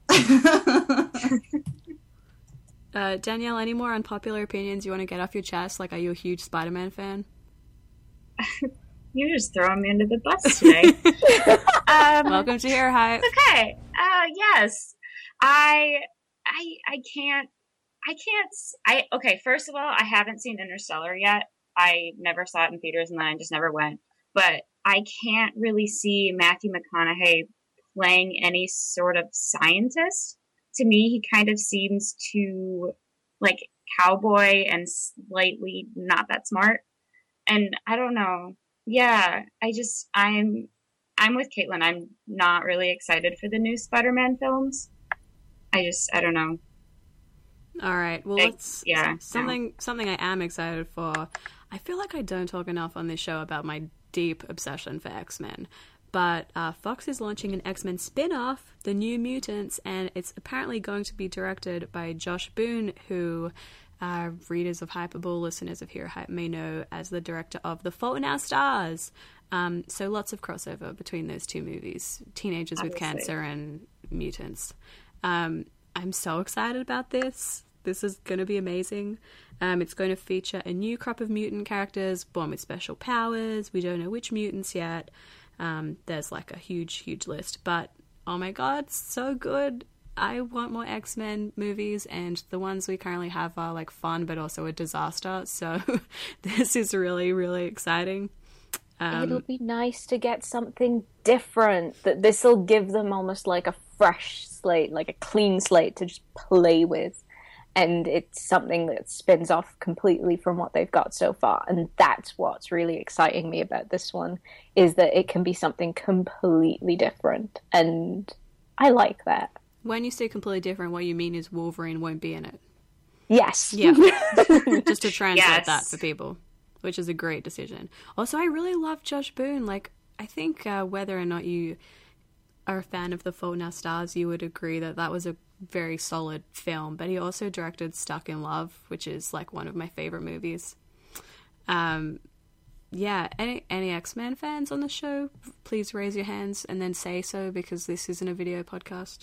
uh, Danielle, any more unpopular opinions you want to get off your chest? Like, are you a huge Spider-Man fan? You're just throwing me under the bus today. um, Welcome to Hero Hype. okay. Uh, yes. I, I, I can't, I can't, I, okay, first of all, I haven't seen Interstellar yet. I never saw it in theaters and then I just never went. But I can't really see Matthew McConaughey playing any sort of scientist. To me, he kind of seems too, like, cowboy and slightly not that smart. And I don't know. Yeah, I just, I'm, I'm with Caitlin. I'm not really excited for the new Spider-Man films. I just, I don't know. All right. Well, I- let's yeah, something something I am excited for. I feel like I don't talk enough on this show about my deep obsession for X-Men. But uh, Fox is launching an X-Men spin-off, The New Mutants, and it's apparently going to be directed by Josh Boone, who uh, readers of Hyperbole, listeners of Hero Hype may know as the director of The Fault in Our Stars. Um, so lots of crossover between those two movies, teenagers with Obviously. cancer and mutants. Um, I'm so excited about this. This is going to be amazing. Um, it's going to feature a new crop of mutant characters born with special powers. We don't know which mutants yet. Um, there's like a huge, huge list. But, oh my god, so good. I want more X-Men movies, and the ones we currently have are like fun but also a disaster. So this is really, really exciting. Um, It'll be nice to get something different. That this will give them almost like a fresh slate, like a clean slate to just play with. And it's something that spins off completely from what they've got so far. And that's what's really exciting me about this one, is that it can be something completely different. And I like that. when you say completely different, what you mean is Wolverine won't be in it. Yes. Yeah. Just to translate Yes. that for people, which is a great decision. Also, I really love Josh Boone. Like, I think uh, whether or not you are a fan of The Fault in Our Stars, you would agree that that was a very solid film. But he also directed Stuck in Love, which is like one of my favorite movies. Um, yeah, any any X-Men fans on the show, please raise your hands and then say so, because this isn't a video podcast.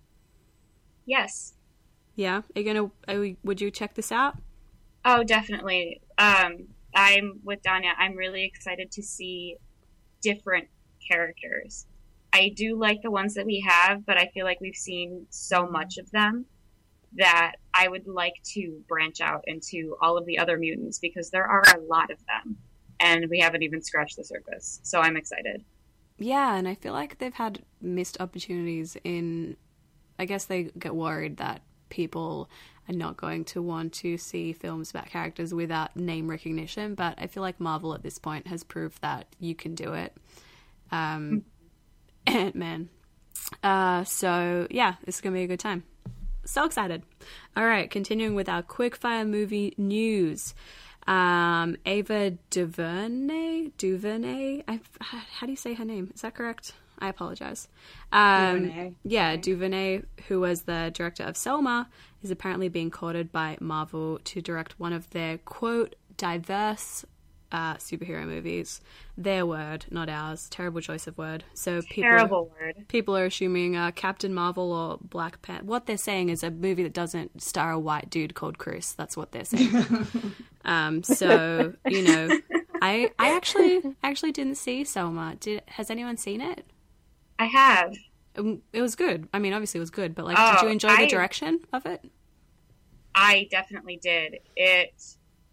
Yes. Yeah, are you gonna? Are we, would you check this out? Oh, definitely. Um, I'm with Danya. I'm really excited to see different characters. I do like the ones that we have, but I feel like we've seen so much of them that I would like to branch out into all of the other mutants, because there are a lot of them and we haven't even scratched the surface. So I'm excited. Yeah, and I feel like they've had missed opportunities in... I guess they get worried that people are not going to want to see films about characters without name recognition, but I feel like Marvel at this point has proved that you can do it. Um, Ant-Man. Uh, so, yeah, this is going to be a good time. So excited. All right, continuing with our quickfire movie news. Um, Ava DuVernay? DuVernay? I, how do you say her name? Is that correct? I apologize. Um, DuVernay. yeah, DuVernay, who was the director of Selma, is apparently being courted by Marvel to direct one of their, quote, diverse uh, superhero movies. Their word, not ours. Terrible choice of word. So people Terrible word. People are assuming uh, Captain Marvel or Black Panther. What they're saying is a movie that doesn't star a white dude called Chris. That's what they're saying. um, so, you know, I I actually actually didn't see Selma. Did has anyone seen it? I have. Um, It was good. I mean, obviously it was good, but like, Oh, did you enjoy the I- direction of it? I definitely did. It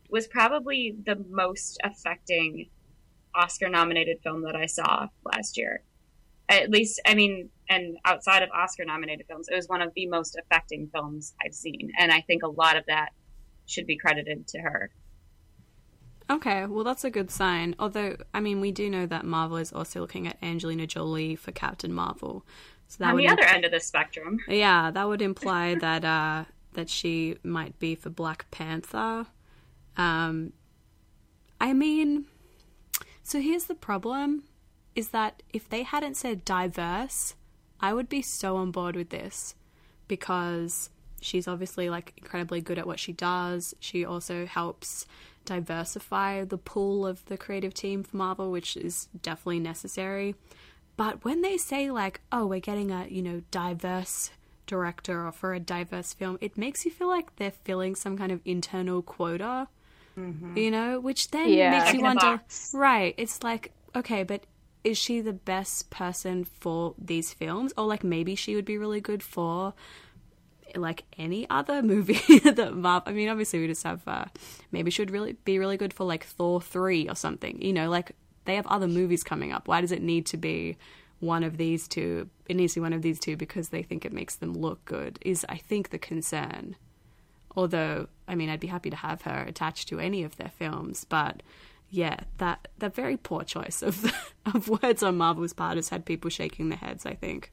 was probably the most affecting Oscar-nominated film that I saw last year. At least, I mean, and outside of Oscar-nominated films, it was one of the most affecting films I've seen. And I think a lot of that should be credited to her. Okay, well, that's a good sign. Although, I mean, we do know that Marvel is also looking at Angelina Jolie for Captain Marvel. So that On would the other imp- end of the spectrum. Yeah, that would imply that uh, that she might be for Black Panther. Um, I mean, so here's the problem, is that if they hadn't said diverse, I would be so on board with this, because she's obviously, like, incredibly good at what she does. She also helps diversify the pool of the creative team for Marvel, which is definitely necessary. But when they say, like, oh, we're getting a, you know, diverse director or for a diverse film, it makes you feel like they're filling some kind of internal quota, mm-hmm. you know, which then yeah. makes Check you the wonder, box. right, it's like, okay, but is she the best person for these films? Or, like, maybe she would be really good for, like, any other movie that Marvel, I mean, obviously we just have, uh, maybe she would really be really good for, like, Thor three or something, you know, like, they have other movies coming up. Why does it need to be one of these two? It needs to be one of these two because they think it makes them look good, is, I think, the concern. Although, I mean, I'd be happy to have her attached to any of their films, but yeah, that that very poor choice of of words on Marvel's part has had people shaking their heads, I think.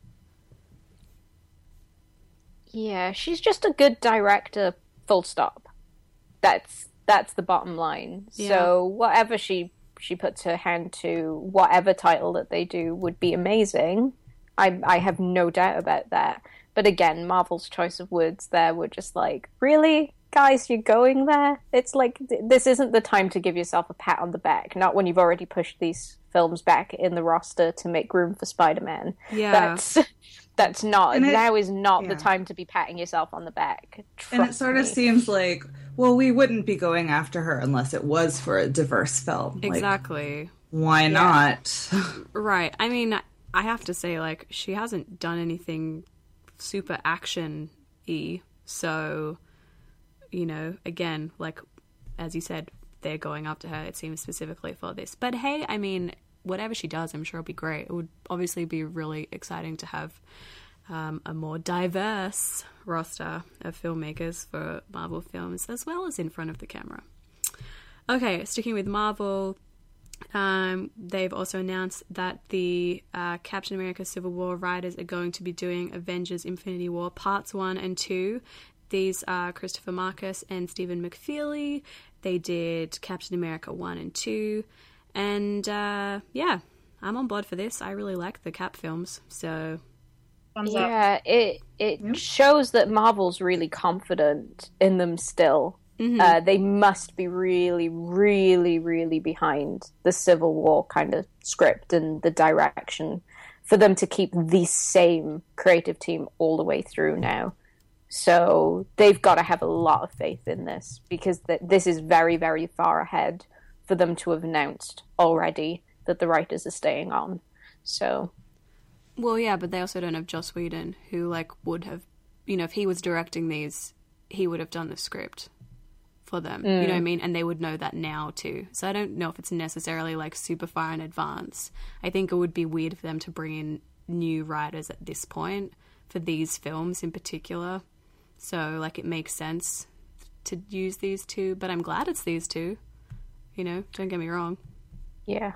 Yeah, she's just a good director, full stop. That's that's the bottom line. Yeah. So whatever she she puts her hand to, whatever title that they do would be amazing. I I have no doubt about that. But again, Marvel's choice of words there were just like, really? Guys, you're going there? It's like, th- this isn't the time to give yourself a pat on the back, not when you've already pushed these films back in the roster to make room for Spider-Man. Yeah. That's that's not, And it- now is not yeah. the time to be patting yourself on the back. And it Trust sort of me. seems like, well, we wouldn't be going after her unless it was for a diverse film. Like, Exactly. why not? Right. I mean, I have to say, like, she hasn't done anything super action-y, so, you know, again, like, as you said, they're going after her, it seems, specifically for this. But hey, I mean, whatever she does, I'm sure it'll be great. It would obviously be really exciting to have um, a more diverse roster of filmmakers for Marvel films, as well as in front of the camera. Okay, sticking with Marvel, um, they've also announced that the uh, Captain America Civil War writers are going to be doing Avengers Infinity War Parts one and two. These are Christopher Marcus and Stephen McFeely. They did Captain America one and two. And, uh, yeah, I'm on board for this. I really like the Cap films, so... Thumbs up. Yeah, it it Yep. shows that Marvel's really confident in them still. Mhm. Uh, they must be really, really, really behind the Civil War kind of script and the direction for them to keep the same creative team all the way through now. So they've got to have a lot of faith in this, because th- this is very, very far ahead for them to have announced already that the writers are staying on. So... Well, yeah, but they also don't have Joss Whedon, who, like, would have, you know, if he was directing these, he would have done the script for them. Mm. You know what I mean? And they would know that now, too. So I don't know if it's necessarily, like, super far in advance. I think it would be weird for them to bring in new writers at this point for these films in particular. So, like, it makes sense to use these two, but I'm glad it's these two. You know, don't get me wrong. Yeah.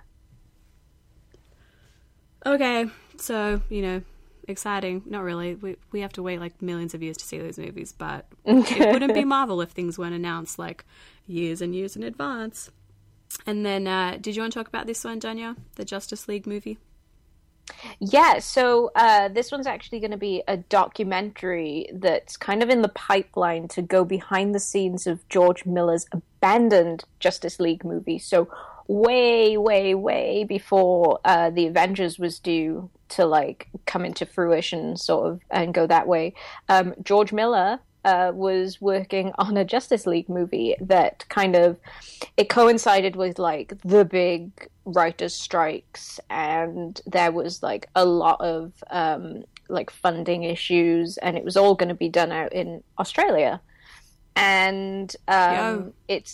Okay, so, you know, exciting. Not really. We we have to wait like millions of years to see those movies, but it wouldn't be Marvel if things weren't announced like years and years in advance. And then, uh, did you want to talk about this one, Danya? The Justice League movie? Yeah, so uh, this one's actually going to be a documentary that's kind of in the pipeline to go behind the scenes of George Miller's abandoned Justice League movie. So way, way, way before uh, the Avengers was due to like come into fruition, sort of, and go that way. Um, George Miller uh, was working on a Justice League movie that kind of it coincided with like the big writers' strikes, and there was like a lot of um, like funding issues, and it was all going to be done out in Australia, and um, it's.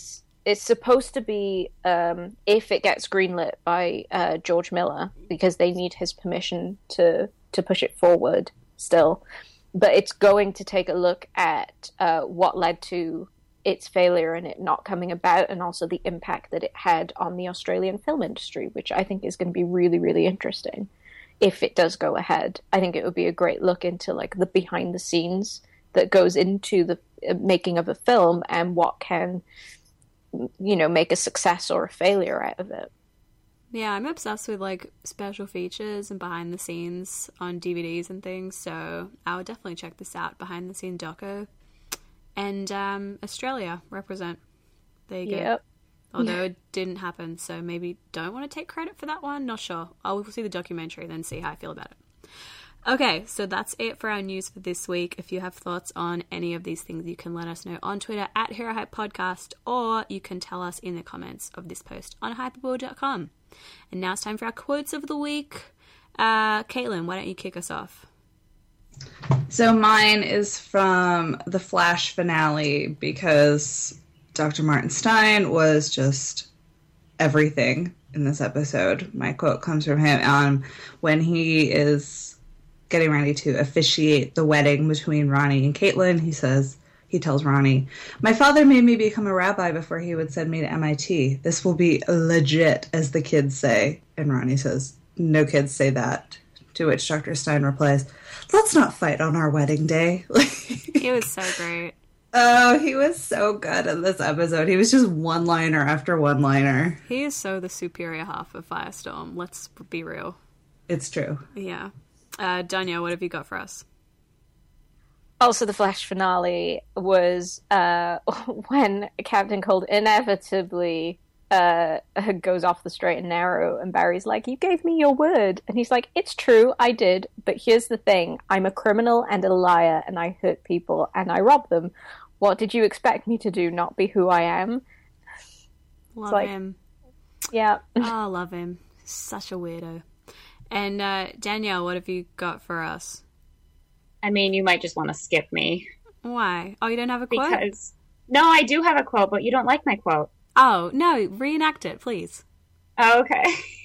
it's supposed to be, um, if it gets greenlit by uh, George Miller, because they need his permission to, to push it forward still. But it's going to take a look at uh, what led to its failure and it not coming about, and also the impact that it had on the Australian film industry, which I think is going to be really, really interesting if it does go ahead. I think it would be a great look into like the behind the scenes that goes into the making of a film and what can, you know, make a success or a failure out of it. Yeah, I'm obsessed with like special features and behind the scenes on D V Ds and things, so I would definitely check this out, behind the scene doco. And um, Australia, represent. There you go. Yep. Although it didn't happen, so maybe don't want to take credit for that one. Not sure. I'll see the documentary and then see how I feel about it. Okay, so that's it for our news for this week. If you have thoughts on any of these things, you can let us know on Twitter at Hero Hype Podcast, or you can tell us in the comments of this post on hyperboard dot com. And now it's time for our quotes of the week. Uh, Caitlin, why don't you kick us off? So mine is from the Flash finale, because Doctor Martin Stein was just everything in this episode. My quote comes from him um, when he is getting ready to officiate the wedding between Ronnie and Caitlin. He says, he tells Ronnie, "My father made me become a rabbi before he would send me to M I T. This will be legit, as the kids say." And Ronnie says, "No kids say that." To which Doctor Stein replies, "Let's not fight on our wedding day." He was so great. Oh, he was so good in this episode. He was just one-liner after one-liner. He is so the superior half of Firestorm. Let's be real. It's true. Yeah. Uh, Danya, what have you got for us? Also, the Flash finale was uh, when Captain Cold inevitably uh, goes off the straight and narrow, and Barry's like, "You gave me your word." And he's like, "It's true, I did. But here's the thing. I'm a criminal and a liar, and I hurt people, and I rob them. What did you expect me to do? Not be who I am?" Love like, him. Yeah. Oh, love him. Such a weirdo. And uh, Danielle, what have you got for us? I mean, you might just want to skip me. Why? Oh, you don't have a quote? Because, no, I do have a quote, but you don't like my quote. Oh, no, reenact it, please. Oh, okay.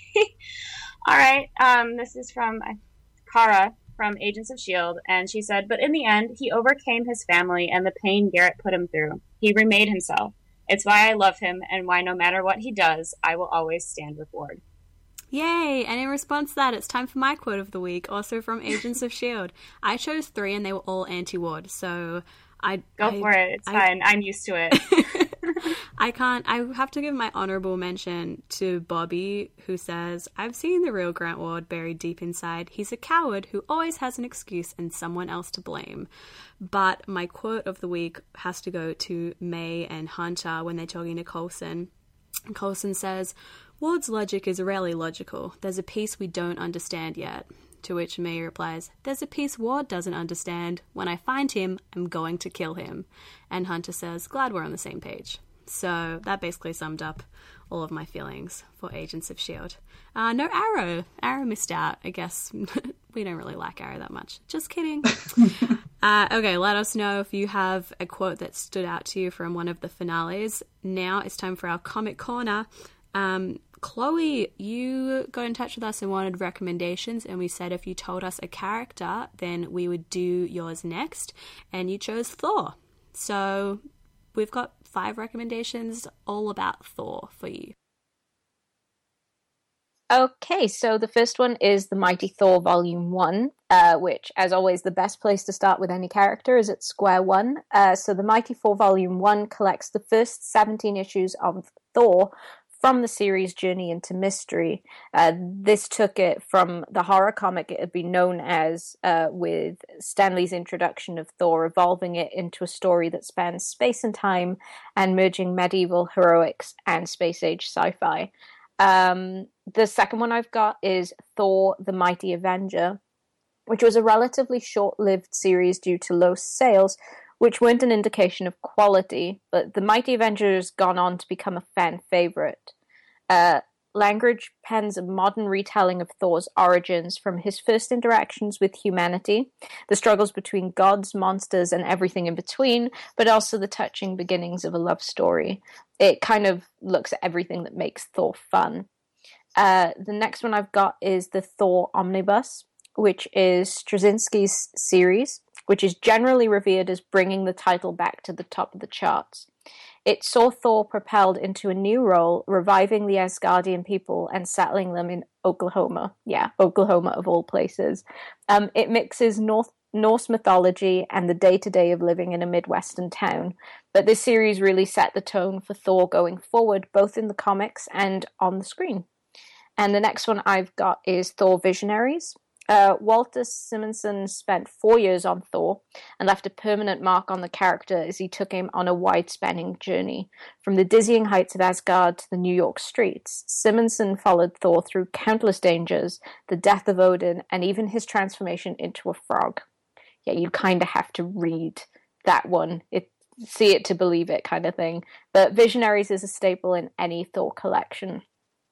All right. Um, this is from uh, Kara from Agents of S H I E L D, and she said, "But in the end, he overcame his family and the pain Garrett put him through. He remade himself. It's why I love him, and why no matter what he does, I will always stand with Ward." Yay! And in response to that, it's time for my quote of the week, also from Agents of S H I E L D. I chose three, and they were all anti-Ward, so I... Go I, for it. It's I, fine. I'm used to it. I can't... I have to give my honourable mention to Bobby, who says, "I've seen the real Grant Ward buried deep inside. He's a coward who always has an excuse and someone else to blame." But my quote of the week has to go to May and Hunter when they're talking to Coulson. Coulson says, "Ward's logic is rarely logical. There's a piece we don't understand yet." To which May replies, "There's a piece Ward doesn't understand. When I find him, I'm going to kill him." And Hunter says, "Glad we're on the same page." So that basically summed up all of my feelings for Agents of S H I E L D. Uh, no Arrow. Arrow missed out, I guess. We don't really like Arrow that much. Just kidding. uh, okay, let us know if you have a quote that stood out to you from one of the finales. Now it's time for our Comic Corner. Um, Chloe, you got in touch with us and wanted recommendations, and we said if you told us a character, then we would do yours next, and you chose Thor. So we've got five recommendations all about Thor for you. Okay, so the first one is The Mighty Thor Volume one, uh, which, as always, the best place to start with any character is at Square One. Uh, so The Mighty Thor Volume one collects the first seventeen issues of Thor from the series Journey into Mystery. Uh, this took it from the horror comic it had been known as, uh, with Stan Lee's introduction of Thor, evolving it into a story that spans space and time and merging medieval heroics and space-age sci-fi. Um, the second one I've got is Thor, the Mighty Avenger, which was a relatively short-lived series due to low sales, which weren't an indication of quality, but the Mighty Avenger has gone on to become a fan favorite. Uh, Langridge pens a modern retelling of Thor's origins from his first interactions with humanity, the struggles between gods, monsters, and everything in between, but also the touching beginnings of a love story. It kind of looks at everything that makes Thor fun. Uh, the next one I've got is the Thor Omnibus, which is Straczynski's series, which is generally revered as bringing the title back to the top of the charts. It saw Thor propelled into a new role, reviving the Asgardian people and settling them in Oklahoma. Yeah, Oklahoma of all places. Um, it mixes North, Norse mythology and the day-to-day of living in a Midwestern town. But this series really set the tone for Thor going forward, both in the comics and on the screen. And the next one I've got is Thor Visionaries. Uh, Walter Simonson spent four years on Thor and left a permanent mark on the character as he took him on a wide-spanning journey. From the dizzying heights of Asgard to the New York streets, Simonson followed Thor through countless dangers, the death of Odin, and even his transformation into a frog. Yeah, you kind of have to read that one. It, see it to believe it kind of thing. But Visionaries is a staple in any Thor collection.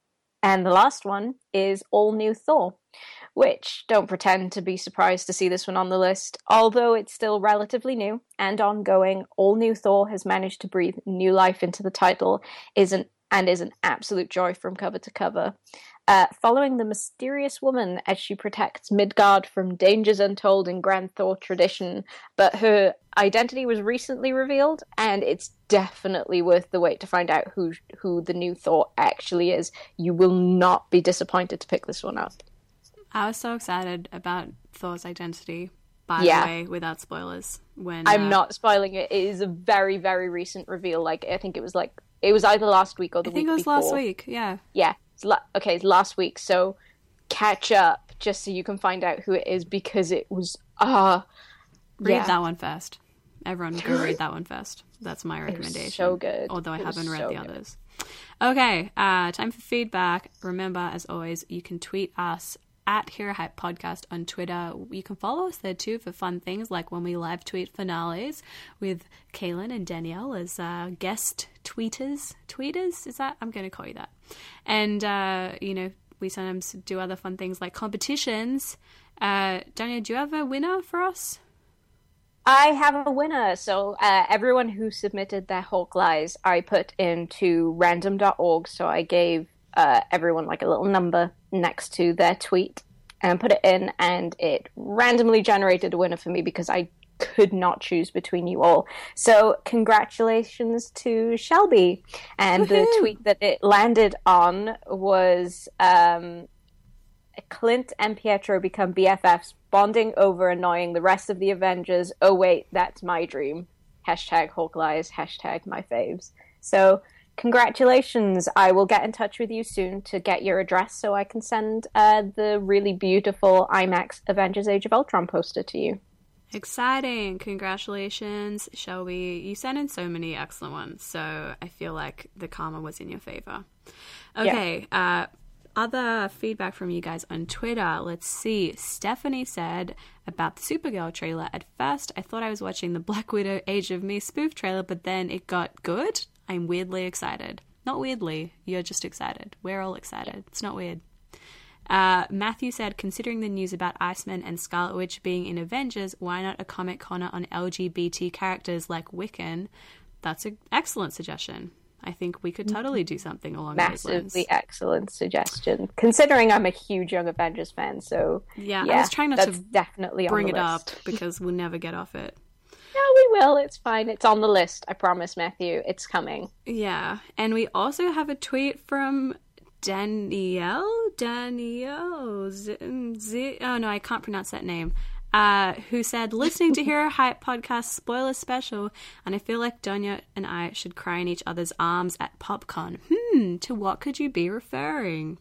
And the last one is All New Thor, which don't pretend to be surprised to see this one on the list. Although it's still relatively new and ongoing, All New Thor has managed to breathe new life into the title is an, and is an absolute joy from cover to cover. Uh, following the mysterious woman as she protects Midgard from dangers untold in Grand Thor tradition, but her identity was recently revealed, and it's definitely worth the wait to find out who who the new Thor actually is. You will not be disappointed to pick this one up. I was so excited about Thor's identity, by yeah. the way, without spoilers. When I'm uh, not spoiling it. It is a very, very recent reveal. Like, I think it was like, it was either last week or the I week think it was before. last week, yeah. Yeah. It's la- okay, it's last week, so catch up just so you can find out who it is, because it was, ah. Uh, read yeah. that one first. Everyone go read that one first. That's my recommendation. It was so good. Although I it haven't read so the good. others. Okay, uh, time for feedback. Remember, as always, you can tweet us at Hero Hype Podcast on Twitter. You can follow us there too for fun things like when we live tweet finales with Kaylin and Danielle as uh, guest tweeters. Tweeters? Is that? I'm going to call you that. And, uh, you know, we sometimes do other fun things like competitions. Uh, Danielle, do you have a winner for us? I have a winner. So uh, everyone who submitted their Hawk Lies, I put into random dot org. So I gave uh, everyone like a little number next to their tweet and put it in, and it randomly generated a winner for me because I could not choose between you all. So congratulations to Shelby. And Woo-hoo! The tweet that it landed on was um, Clint and Pietro become B F Fs, bonding over annoying the rest of the Avengers. Oh wait, that's my dream. Hashtag Hawk Lies, hashtag my faves. So congratulations. I will get in touch with you soon to get your address so I can send uh, the really beautiful IMAX Avengers Age of Ultron poster to you. Exciting. Congratulations, Shelby. You sent in so many excellent ones, so I feel like the karma was in your favor. Okay, yeah. uh, other feedback from you guys on Twitter. Let's see. Stephanie said about the Supergirl trailer, at first I thought I was watching the Black Widow Age of Me spoof trailer, but then it got good. I'm weirdly excited. Not weirdly, you're just excited. We're all excited. It's not weird. Uh, Matthew said, considering the news about Iceman and Scarlet Witch being in Avengers, why not a comic corner on L G B T characters like Wiccan? That's an excellent suggestion. I think we could totally do something along those lines. Massively excellent suggestion. Considering I'm a huge Young Avengers fan, so yeah, yeah I was trying not that's to definitely bring on the it list. up because we'll never get off it. No, we will. It's fine. It's on the list. I promise, Matthew. It's coming. Yeah, and we also have a tweet from Danielle. Danielle. Z- Z- oh no, I can't pronounce that name. Uh, who said, listening to Hero Hype Podcast spoiler special, and I feel like Donya and I should cry in each other's arms at PopCon. Hmm, to what could you be referring?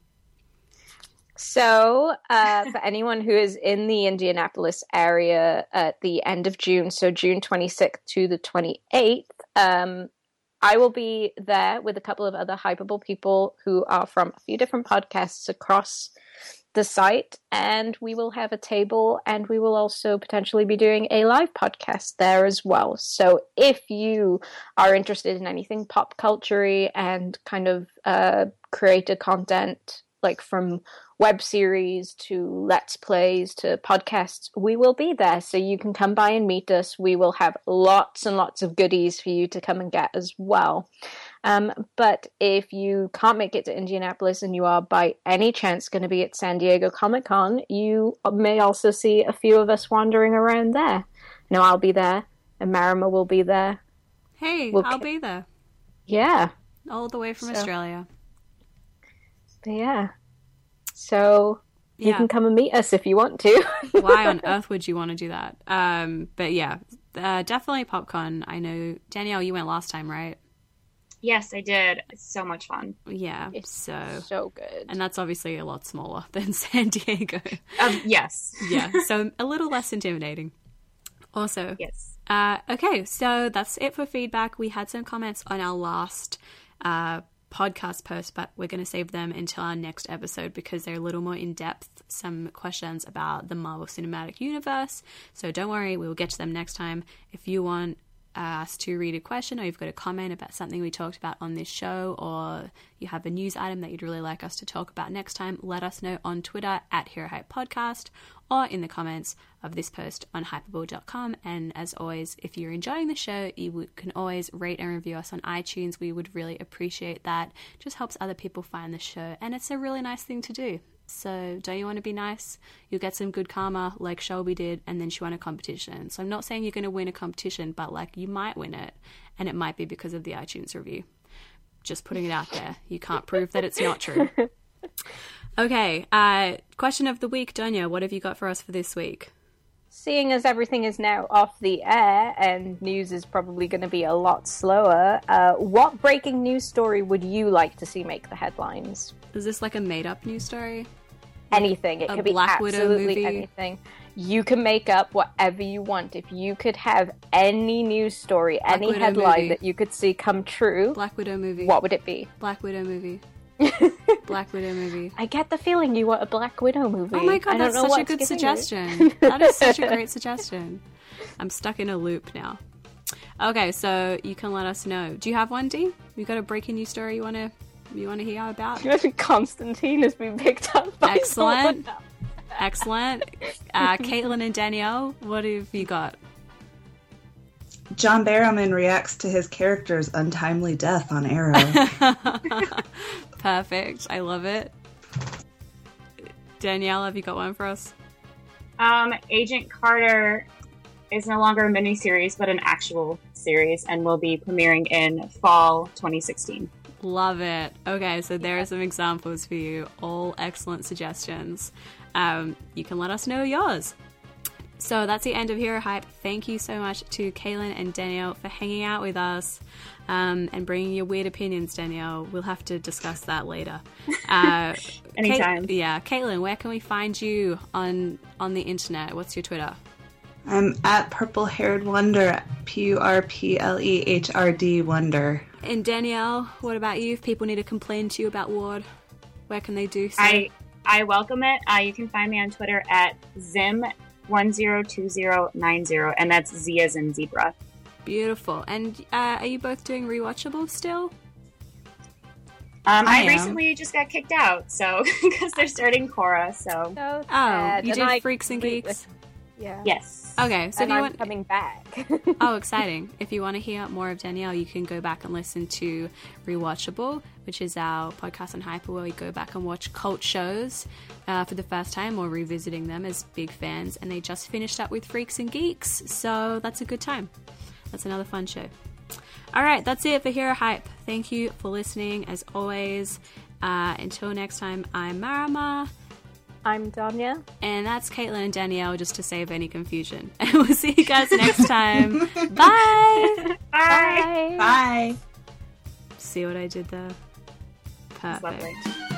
So, uh, for anyone who is in the Indianapolis area at the end of June, so June twenty-sixth to the twenty-eighth, um, I will be there with a couple of other Hypable people who are from a few different podcasts across the site, and we will have a table, and we will also potentially be doing a live podcast there as well. So if you are interested in anything pop culture-y and kind of uh, creator content, like from web series to let's plays to podcasts, we will be there. So you can come by and meet us. We will have lots and lots of goodies for you to come and get as well. Um, but if you can't make it to Indianapolis and you are by any chance going to be at San Diego Comic-Con, you may also see a few of us wandering around there. Now I'll be there, and Marima will be there. Hey, we'll I'll ca- be there. Yeah. All the way from So- Australia. But yeah. So you Yeah. can come and meet us if you want to. Why on earth would you want to do that? Um, but yeah, uh, definitely PopCon. I know, Danielle, you went last time, right? Yes, I did. It's so much fun. Yeah, It's so... so good. And that's obviously a lot smaller than San Diego. Um, yes. Yeah, so a little less intimidating. Also, Yes. uh, okay, so that's it for feedback. We had some comments on our last uh, podcast post, but we're going to save them until our next episode because they're a little more in-depth, some questions about the Marvel Cinematic Universe. So don't worry, we'll get to them next time. If you want uh, us to read a question or you've got a comment about something we talked about on this show, or you have a news item that you'd really like us to talk about next time, let us know on Twitter at Hero Hype Podcast or in the comments of this post on hypable dot com. And as always, if you're enjoying the show, you would, can always rate and review us on iTunes. We would really appreciate that. It just helps other people find the show, and it's a really nice thing to do. So don't you want to be nice? You'll get some good karma like Shelby did, and then she won a competition. So I'm not saying you're going to win a competition, but like you might win it, and it might be because of the iTunes review. Just putting it out there. You can't prove that it's not true. Okay, uh, question of the week, Donya. What have you got for us for this week? Seeing as everything is now off the air and news is probably going to be a lot slower, uh, what breaking news story would you like to see make the headlines? Is this like a made-up news story? Anything. It A could be Black Widow absolutely movie? anything. You can make up whatever you want. If you could have any news story, Black any Widow headline movie. that you could see come true, Black Widow movie. what would it be? Black Widow movie. Black Widow movie. I get the feeling you want a Black Widow movie. Oh my I god, don't that's know such a what's good giving it. suggestion. That is such a great suggestion. I'm stuck in a loop now. Okay, so you can let us know. Do you have one, Dee? You got a breaking news story you wanna you wanna hear about? Constantine has been picked up by Excellent. someone else. Excellent. Uh, Caitlin and Danielle, what have you got? John Barrowman reacts to his character's untimely death on Arrow. Perfect. I love it. Danielle, have you got one for us? Um, Agent Carter is no longer a miniseries, but an actual series, and will be premiering in fall twenty sixteen. Love it. Okay, so there are some examples for you. All excellent suggestions. Um, you can let us know yours. So that's the end of Hero Hype. Thank you so much to Kaylin and Danielle for hanging out with us um, and bringing your weird opinions, Danielle. We'll have to discuss that later. Uh, Anytime. Kate, yeah, Caitlin, where can we find you on on the internet? What's your Twitter? I'm at Purple Haired Wonder, P U R P L E H R D Wonder. And Danielle, what about you? If people need to complain to you about Ward, where can they do so? I I welcome it. Uh, you can find me on Twitter at Zim one zero two zero nine zero, and that's Z as in zebra. Beautiful. And uh, are you both doing Rewatchable still? Um, I I, am. recently just got kicked out, so because they're starting Korra. So So Oh, sad. you And did I Freaks and completely- Geeks? Yeah. yes. Okay, so And if you I'm want... coming back. Oh, exciting. If you want to hear more of Danielle, you can go back and listen to Rewatchable, which is our podcast on Hyper, where we go back and watch cult shows uh, for the first time or revisiting them as big fans. And they just finished up with Freaks and Geeks, so that's a good time. That's another fun show. All right, that's it for Hero Hype. Thank you for listening, as always. Uh, until next time, I'm Marama. I'm Danya. And that's Caitlin and Danielle, just to save any confusion. And we'll see you guys next time. Bye! Bye. Bye. Bye. See what I did there? That's Perfect. lovely.